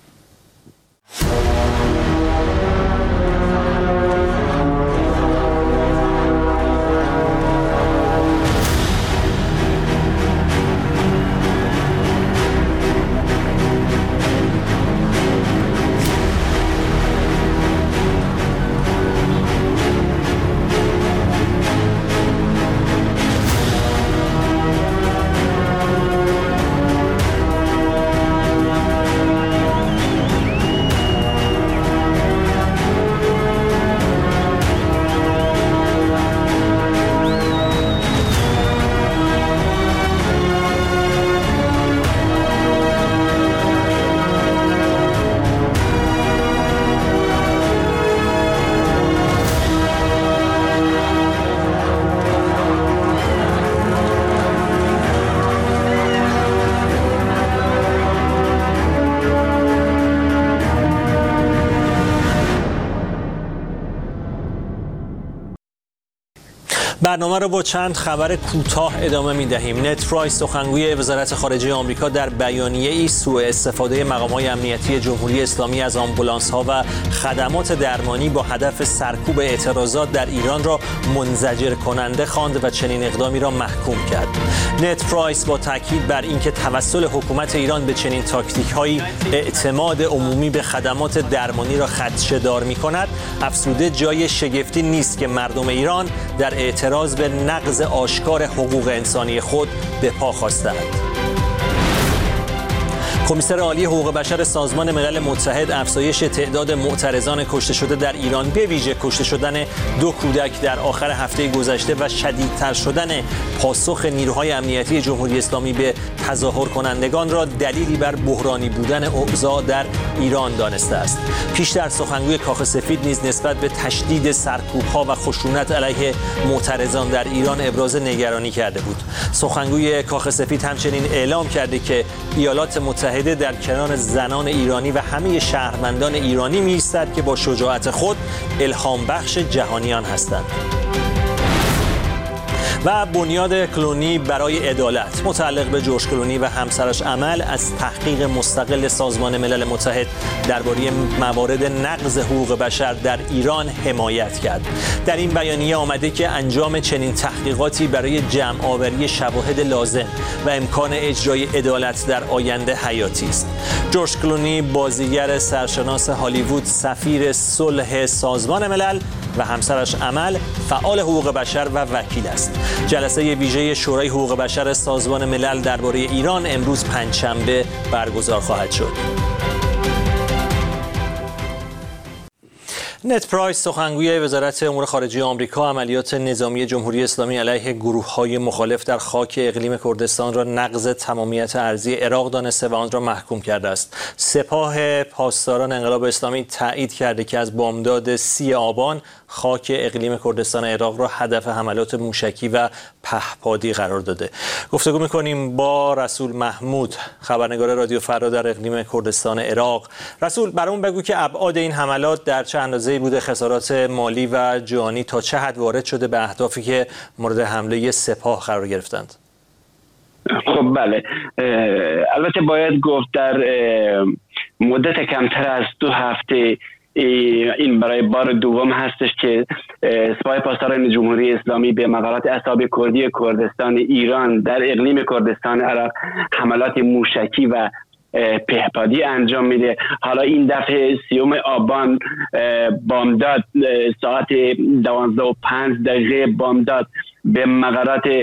برنامه رو با چند خبر کوتاه ادامه می‌دهیم. نت پرایس سخنگوی وزارت خارجه آمریکا در بیانیه‌ای سوء استفاده مقام‌های امنیتی جمهوری اسلامی از آمبولانس‌ها و خدمات درمانی با هدف سرکوب اعتراضات در ایران را منزجر کننده خواند و چنین اقدامی را محکوم کرد. نت پرایس با تاکید بر اینکه توسل حکومت ایران به چنین تاکتیک‌هایی اعتماد عمومی به خدمات درمانی را خدشه‌دار می‌کند، افزوده جای شگفتی نیست که مردم ایران در اعتراض به نقض آشکار حقوق انسانی خود به پا خواستند. کمیسر عالی حقوق بشر سازمان ملل متحد افزایش تعداد معترضان کشته شده در ایران به ویژه کشته شدن دو کودک در آخر هفته گذشته و شدیدتر شدن پاسخ نیروهای امنیتی جمهوری اسلامی به تظاهر کنندگان را دلیلی بر بحرانی بودن اوضاع در ایران دانسته است. پیشتر سخنگوی کاخ سفید نیز نسبت به تشدید سرکوب‌ها و خشونت علیه معترضان در ایران ابراز نگرانی کرده بود. سخنگوی کاخ سفید همچنین اعلام کرده که ایالات متحده در کنار زنان ایرانی و همه شهروندان ایرانی می‌ایستد که با شجاعت خود الهام بخش جهانیان هستند. و بنیاد کلونی برای عدالت متعلق به جورج کلونی و همسرش امل از تحقیق مستقل سازمان ملل متحد درباره موارد نقض حقوق بشر در ایران حمایت کرد. در این بیانیه آمده که انجام چنین تحقیقاتی برای جمع آوری شواهد لازم و امکان اجرای عدالت در آینده حیاتی است. جورج کلونی بازیگر سرشناس هالیوود، سفیر صلح سازمان ملل و همسرش امل فعال حقوق بشر و وکیل است. جلسه ویژه شورای حقوق بشر سازمان ملل درباره ایران امروز پنجشنبه برگزار خواهد شد. نت پرایس سخنگوی وزارت امور خارجه آمریکا عملیات نظامی جمهوری اسلامی علیه گروه‌های مخالف در خاک اقلیم کردستان را نقض تمامیت ارضی عراق دانسته و آن را محکوم کرده است. سپاه پاسداران انقلاب اسلامی تایید کرده که از بامداد سی آبان خاک اقلیم کردستان عراق را هدف حملات موشکی و پهپادی قرار داده. گفتگو می‌کنیم با رسول محمود، خبرنگار رادیو فردا در اقلیم کردستان عراق. رسول، برامون بگو که ابعاد این حملات در چه اندازه‌ای بوده، خسارات مالی و جانی تا چه حد وارد شده به اهدافی که مورد حمله سپاه قرار گرفتند؟ خب بله، البته باید گفت در مدت کمتر از دو هفته این برای بار دوم هستش که سپاه پاسداران جمهوری اسلامی به مقرات اصحاب کردی کردستان ایران در اقلیم کردستان عراق حملات موشکی و پهپادی انجام میده. حالا این دفعه سیوم آبان بامداد ساعت دوازده و پنج دقیقه بامداد به مقرات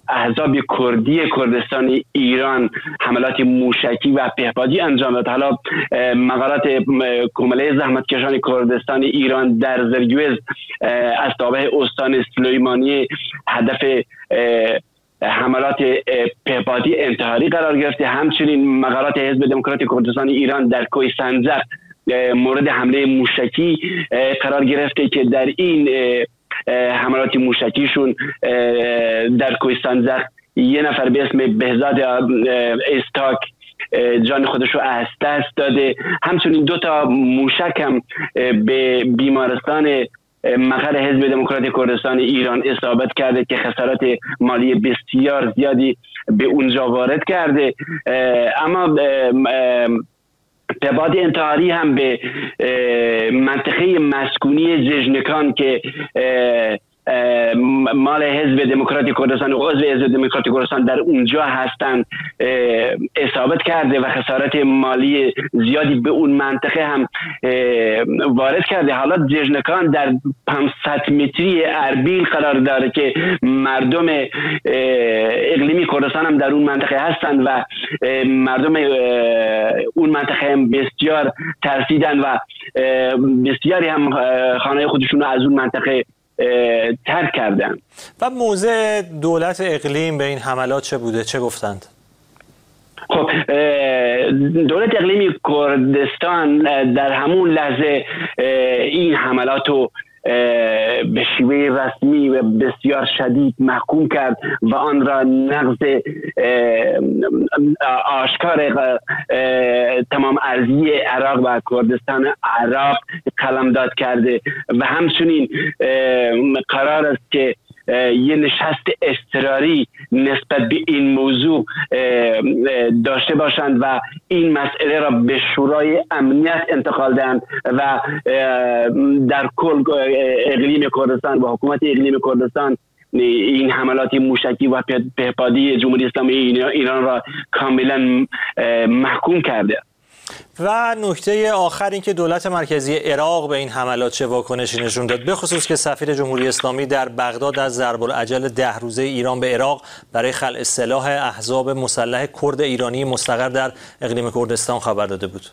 احزاب کردی کردستان ایران حملات موشکی و پهپادی انجام داد. حالا مقالات کمله زحمتکشان کردستان ایران در زرگوز از تابع استان سلیمانی هدف حملات پهپادی انتحاری قرار گرفته. همچنین مقالات حزب دموکرات کردستان ایران در کوه سنجق مورد حمله موشکی قرار گرفته که در این حملات موشکیشون در کوه سنجق یه نفر به اسم بهزاد استاک جان خودش رو از دست داده. همچنین دو تا موشک هم به بیمارستان مقر حزب دموکرات کردستان ایران اصابت کرده که خسارات مالی بسیار زیادی به اونجا وارد کرده. اما پهپادی انتحاری هم به منطقه مسکونی جژنکان که مال حزب دموکرات کردستان و عضو حزب دموکرات کردستان در اونجا هستند اصابت کرده و خسارات مالی زیادی به اون منطقه هم وارد کرده. حالا جژنکان در پانصد متری اربیل قرار داره که مردم اقلیمی کردستان هم در اون منطقه هستند و مردم اون منطقه هم بسیار ترسیدن و بسیاری هم خانه خودشون رو از اون منطقه ترک کردن. و موضع دولت اقلیم به این حملات چه بوده؟ چه گفتند؟ خب دولت اقلیمی کردستان در همون لحظه این حملات رو به شیوه رسمی و بسیار شدید محکوم کرد و آن را نقض آشکار تمام ارضی عراق و کردستان عراق قلمداد کرده و همچنین قرار است که یه نشست اضطراری نسبت به این موضوع داشته باشند و این مسئله را به شورای امنیت انتقال دهند و در کل اقلیم کردستان و حکومت اقلیم کردستان این حملات موشکی و پهپادی جمهوری اسلامی ایران را کاملا محکوم کرده. و نکته آخر این که دولت مرکزی عراق به این حملات چه واکنشی نشون داد، به خصوص که سفیر جمهوری اسلامی در بغداد از ضرب العجل ده روزه ایران به عراق برای خلع سلاح احزاب مسلح کرد ایرانی مستقر در اقلیم کردستان خبر داده بود.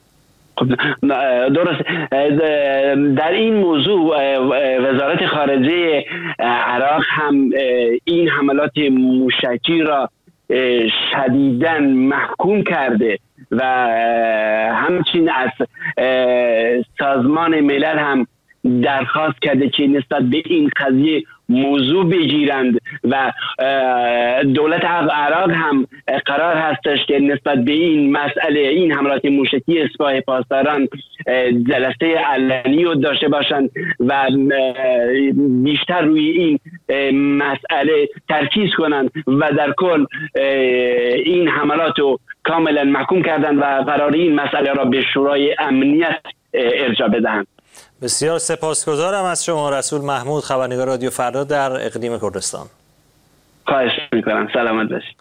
درست. در این موضوع وزارت خارجه عراق هم این حملات موشکی را شدیداً محکوم کرده و همچنین از سازمان ملل هم درخواست کرده که نسبت به این قضیه موضوع بگیرند و دولت عراق هم قرار هستش که نسبت به این مسئله این حملات موشکی سپاه پاسداران جلسه علنی رو داشته باشند و بیشتر روی این مسئله ترکیز کنند و در کل این حملات رو کاملا محکوم کردند و قرار این مسئله را به شورای امنیت ارجاع بدهند. بسیار سپاسگزارم از شما رسول محمود، خبرنگار رادیو فردا در اقلیم کردستان. خواهش میکنم. سلامت باشید.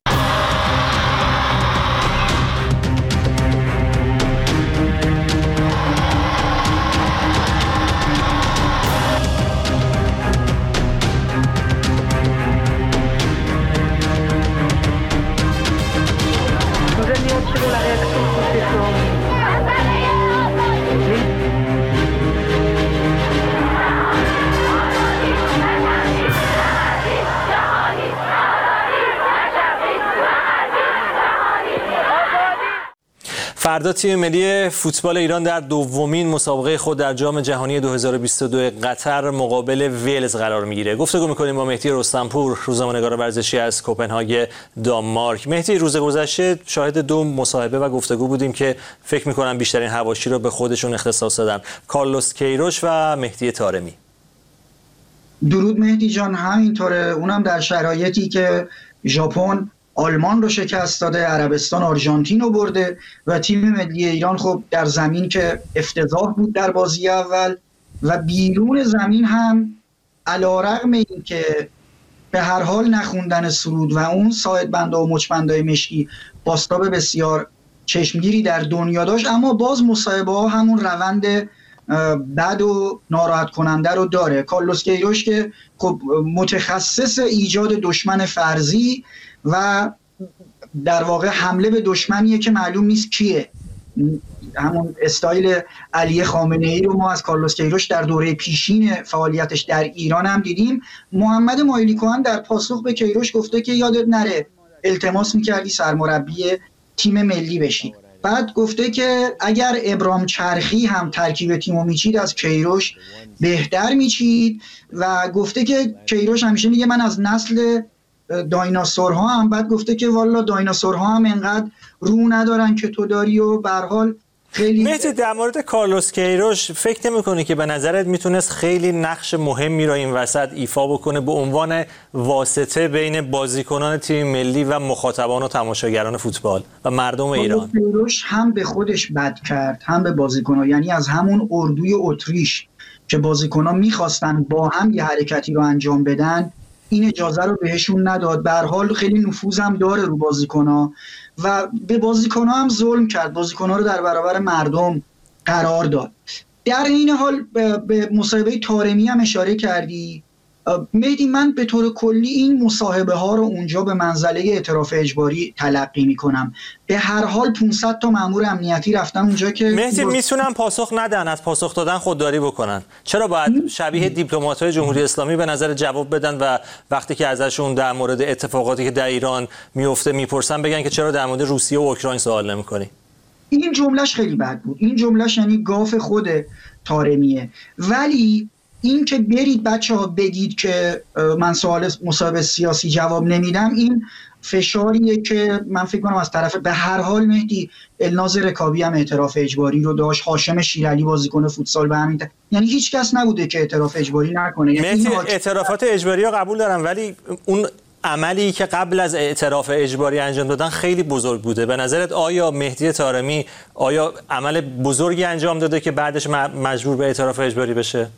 فردا تیم ملی فوتبال ایران در دومین مسابقه خود در جام جهانی دو هزار و بیست و دو قطر مقابل ولز قرار میگیره. گفتگو میکنیم با مهدی رستمپور، روزنامه‌نگار ورزشی از کوپنهاگ دانمارک. مهدی، روز گذشته شاهد دو مصاحبه و گفتگو بودیم که فکر میکنم بیشترین حواشی رو به خودشون اختصاص دادن، کارلوس کیروش و مهدی طارمی. درود مهدی جان، همینطوره، اونم در شرایطی که ژاپن آلمان رو شکست داده، عربستان آرژانتین رو برده و تیم ملی ایران خب در زمین که افتضاح بود در بازی اول و بیرون زمین هم علی‌رغم این که به هر حال نخوندن سرود و اون ساعد بنده و مچبندای مشکی باستاب بسیار چشمگیری در دنیا داشت، اما باز مصاحبه ها همون روند بد و ناراحت کننده رو داره. کارلوس کیروش که خب متخصص ایجاد دشمن فرضی و در واقع حمله به دشمنیه که معلوم نیست کیه. همون استایل علی خامنه ای رو ما از کارلوس کیروش در دوره پیشین فعالیتش در ایران هم دیدیم. محمد مایلیکوان در پاسخ به کیروش گفته که یادت نره التماس میکردی سرمربی تیم ملی بشی. بعد گفته که اگر ابرام چرخی هم ترکیب تیمو میچید از کیروش بهتر میچید و گفته که کیروش همیشه میگه من از نسل دایناسورها هم. بعد گفته که والا دایناسورها هم انقدر رو ندارن که تو داری و به هر حال خیلی. مهدی در مورد کارلوس کیروش فکر نمی‌کنی که به نظرت میتونست خیلی نقش مهمی را این وسط ایفا بکنه به عنوان واسطه بین بازیکنان تیم ملی و مخاطبان و تماشاگران فوتبال و مردم ایران؟ کیروش هم به خودش بد کرد هم به بازیکنان، یعنی از همون اردوی اتریش که بازیکنان میخواستن با هم یه حرکتی رو انجام بدن این اجازه رو بهشون نداد. به هر حال خیلی نفوذم داره رو بازیکن‌ها و به بازیکن‌ها هم ظلم کرد، بازیکن‌ها رو در برابر مردم قرار داد. در این حال به مصاحبه طارمی هم اشاره کردی مهدی. من به طور کلی این مصاحبه ها رو اونجا به منزله اعتراف اجباری تلقی میکنم. به هر حال پانصد تا مأمور امنیتی رفتن اونجا که مهدی میتونن پاسخ ندن، از پاسخ دادن خودداری بکنن. چرا باید شبیه دیپلمات‌های جمهوری اسلامی به نظر جواب بدن و وقتی که ازشون در مورد اتفاقاتی که در ایران میفته میپرسن بگن که چرا در مورد روسیه و اوکراین سوال نمیکنی؟ این جملهش خیلی بد بود. این جملهش یعنی گاف خود طارمیه. ولی این که برید بچه ها بگید که من سوال مصاحبه سیاسی جواب نمیدم، این فشاریه که من فکر کنم از طرف به هر حال مهدی الناز رکابی هم اعتراف اجباری رو داشت، هاشم شیرعلی بازیکن فوتسال به همین ت... یعنی هیچ کس نبوده که اعتراف اجباری نکنه. یعنی مهدی اعترافات اجباری رو قبول دارم ولی اون عملی که قبل از اعتراف اجباری انجام دادن خیلی بزرگ بوده. به نظرت آیا مهدی طارمی آیا عمل بزرگی انجام داده که بعدش مجبور به اعتراف اجباری بشه؟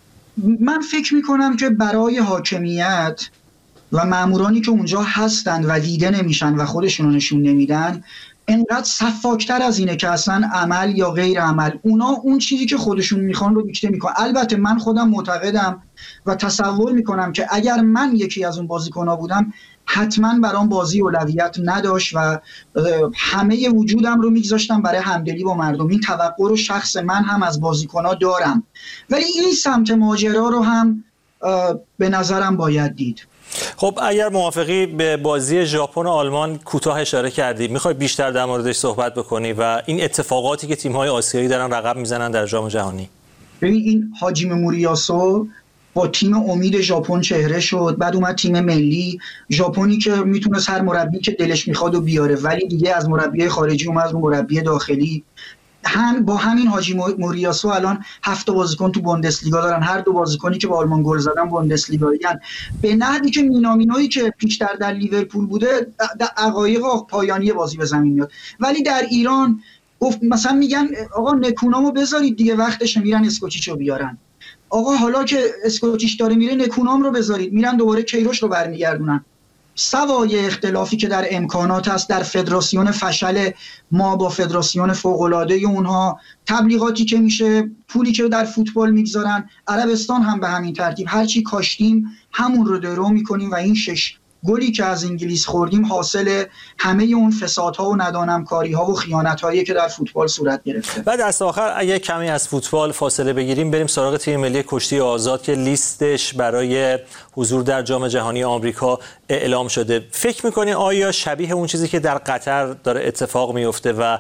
من فکر میکنم که برای حاکمیت و مامورانی که اونجا هستند و دیده نمیشن و خودشون رو نشون نمیدن انقدر سفاکتر از اینه که اصلا عمل یا غیر عمل اونا اون چیزی که خودشون میخوان رو دیکته میکنن. البته من خودم معتقدم و تصور میکنم که اگر من یکی از اون بازیکن‌ها بودم حتما برام بازی اولویت نداشت و همه وجودم رو میگذاشتم برای همدلی با مردم. این توقع رو شخص من هم از بازیکن‌ها دارم، ولی این سمت ماجرا رو هم به نظرم باید دید. خب اگر موافقی به بازی ژاپن و آلمان کوتاه اشاره کردی، میخوای بیشتر در موردش صحبت بکنی و این اتفاقاتی که تیم‌های آسیایی دارن رقم میزنن در جام جهانی؟ ببین این حاجیم موریاسو با تیم امید ژاپن چهره شد، بعد اومد تیم ملی ژاپنی که میتونست هر مربی که دلش میخواد و بیاره، ولی دیگه از مربی خارجی اومد رو مربی داخلی. هم با همین حاجی موریاسو الان هفت بازیکن تو بوندسلیگا دارن، هر دو بازیکنی که با آلمان گل زدن بوندسلیگاییان. به نحوی که مینامینویی که پیشتر در لیورپول بوده دقایق پایانی بازی به زمین میاد. ولی در ایران گفت مثلا میگن آقا نکونامو بذارید دیگه وقتشه، میرن اسکوچیچو بیارن. آقا حالا که اسکوچیچ داره میره نکونام رو بذارید، میرن دوباره کیروش رو برمیگردونن. سوای اختلافی که در امکانات هست در فدراسیون فشل ما با فدراسیون فوق‌العاده اونها، تبلیغاتی که میشه، پولی که در فوتبال میگذارن، عربستان هم به همین ترتیب هرچی کاشتیم همون رو درو میکنیم و این شش گلی که از انگلیس خوردیم حاصل همه اون فسادها و ندانمکاری‌ها و خیانت‌هایی که در فوتبال صورت گرفته. بعد از آخر اگه کمی از فوتبال فاصله بگیریم بریم سراغ تیم ملی کشتی آزاد که لیستش برای حضور در جام جهانی آمریکا اعلام شده. فکر می‌کنی آیا شبیه اون چیزی که در قطر داره اتفاق میفته و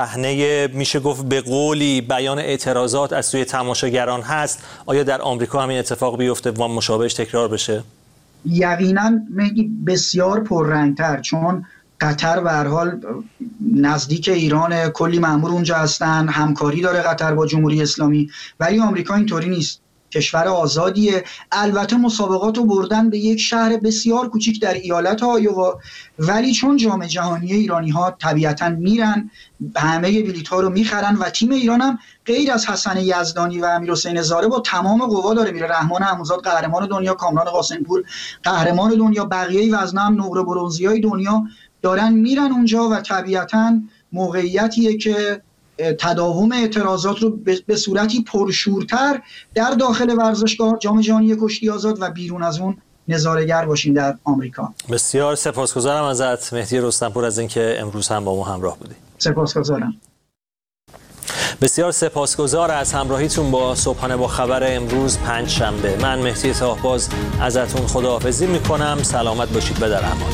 صحنه میشه گفت به قولی بیان اعتراضات از سوی تماشاگران هست، آیا در آمریکا همین اتفاق بیفته و مشابهش تکرار بشه؟ یقینا مهدی بسیار پررنگتر، چون قطر به هر حال نزدیک ایران، کلی مأمور اونجا هستن، همکاری داره قطر با جمهوری اسلامی، ولی آمریکا اینطوری نیست، کشور آزادیه. البته مسابقات رو بردن به یک شهر بسیار کوچیک در ایالت آیووا، ولی چون جام جهانی ایرانی ها طبیعتاً میرن همه بلیط ها رو میخرن و تیم ایران هم غیر از حسن یزدانی و امیرحسین زاره با تمام قوا داره میره. رحمان حموزاد قهرمان دنیا، کامران قاسمپور قهرمان دنیا، بقیه وزنه هم نقره برنزی های دنیا دارن میرن اونجا و طبیعتاً موقعیتیه که تداوم اعتراضات رو به صورتی پرشورتر در داخل ورزشگاه جام جهانی کشتی آزاد و بیرون از اون نظاره‌گر باشیم در آمریکا. بسیار سپاسگزارم ازت مهدی رستمپور از اینکه امروز هم با ما همراه بودی. سپاسگزارم. بسیار سپاسگزار از همراهیتون با صبحانه با خبر امروز پنج شنبه. من مهدی طاهباز ازتون خداحافظی میکنم. سلامت باشید، به در امان.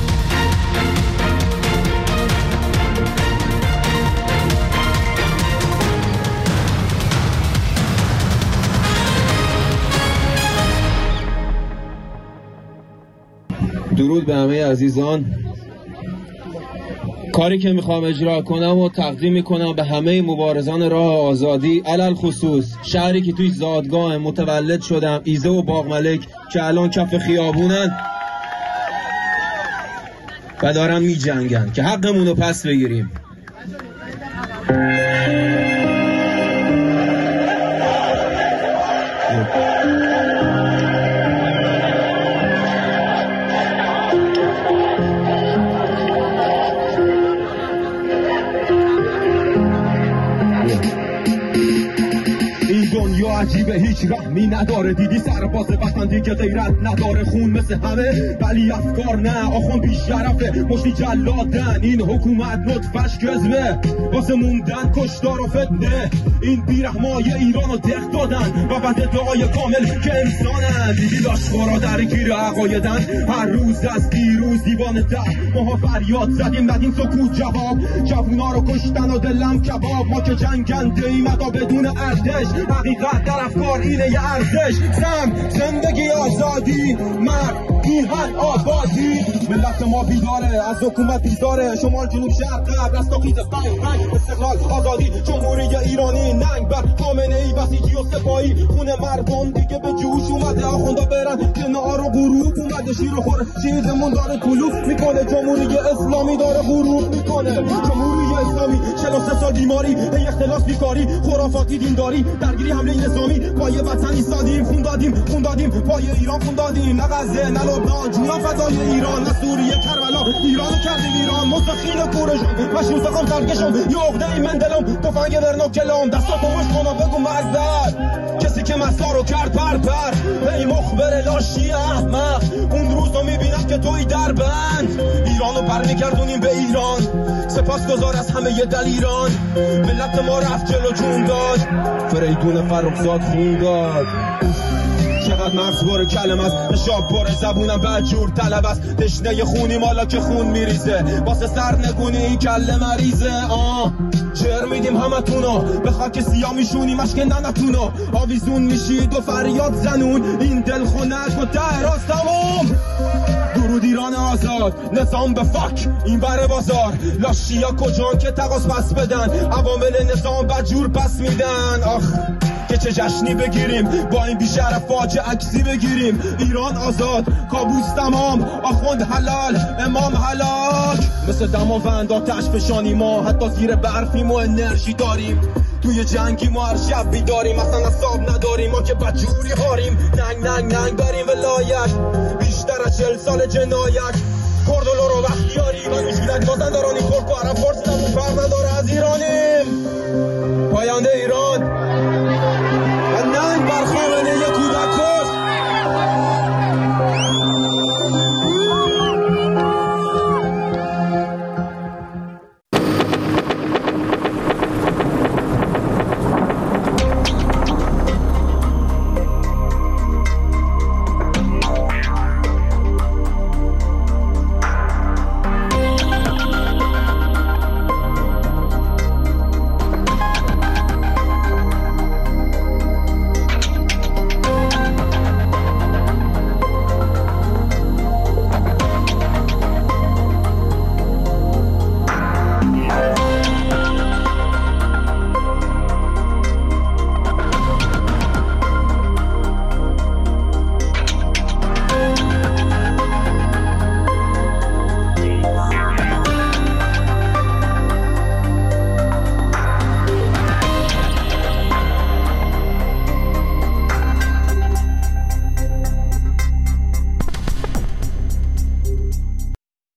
درود به همه عزیزان. کاری که میخوام اجرا کنم و تقدیم میکنم به همه مبارزان راه آزادی، علل خصوص شهری که توی زادگاه متولد شدم، ایزه و باغملک، که الان کف خیابونن و دارن میجنگن که حقمون رو پس بگیریم. عجیبه هیچ رحمی نداره، دیدی سرباز وطن که غیرت نداره، خون مثل همه ولی افکار نه، آخون بی شرفه مشتی جلادن، این حکومت نطفش کذبه واسه موندن کشتار و فتنه، این بیرحمای ایران رو دق دادن و بعد ادعای کامل که انسانن، دیدی لاشخورا درگیر عقایدن، هر روز از دیروز دیوان ده ماها فریاد زدیم ندیم سکوت جواب، جوونا رو کشتن و دلم کباب، ما که جنگنده ایم ادا بدون ارزش، حقیقت در افکار اینه یه ارزش، زن زندگی آزادی، مرد میهن آبادی، ملت ما بیداره از حکومت بیزاره، شمال جنوب شرق قبل از تاقید فرهنگ، استقلال آزادی جمهوری ایرانی، ننگ بر خامنه ای بسیجی و سپاهی، خون مردم دیگه به جوش اومده، آخوندا برن که نهار و غروب اومده، شیر و خور چیزمون داره طلوع میکنه، جمهوری اسلامی داره غروب میکنه، جمهوری اسلامی چهل و سه سال بیماری، هی اختلاس بیکاری، خرافاتی دینداری، درگیری حمله نظامی، پای وطن ایستادیم، خون دادیم خون دادیم پای ایران خون دادیم، نه غزه نه لبنان، جونم فدای ایران، نه سوریه کربلا، ایرانو کردیم ایران، مستخیل کورشون مشروط قم ترکشون، یه عقده ای من دلم تفنگ برنو کلام، دستاتو مش کنم بگو معذر، کسی که مسا رو کرد پر پر، ای مخبر لاشی احمق، اون روز رو میبینم که توی در بند، ایرانو پر میکردونیم به ایران، سپاسگزار از همه ی دلیران، ملت ما رفت جلو جون داد، فریدون فرخزاد خون داد، چقدر مغز باره کلم است، شاب باره زبونم بعد جور طلب است، تشنه خونی مالا که خون میریزه، واسه سر نگونی این کل مریضه، آه چر میدیم همه تونو، به خاک سیاه میشونیم اشک ننتونو، آویزون میشید و فریاد زنون، این دل خونش و ته راست تموم، درود ایران آزاد، نظام به فاک این بره بازار، لاشیا کجان که تقاس پس بدن، عوامل نظام بدجور پس میدن، آخ که چه جشنی بگیریم، با این بیشرف فاجعه عکسی بگیریم، ایران آزاد، کابوس تمام، آخوند حلال، امام حلاک، مثل دماوند آتش فشانی ما، حتی زیر برفیم و انرژی داریم، توی جنگی ما هر شب بیداریم، اصلا حساب نداریم، ما که بدجوری هاریم، ننگ ننگ ننگ بریم ولایت، بیشتر از چل سال جنایت،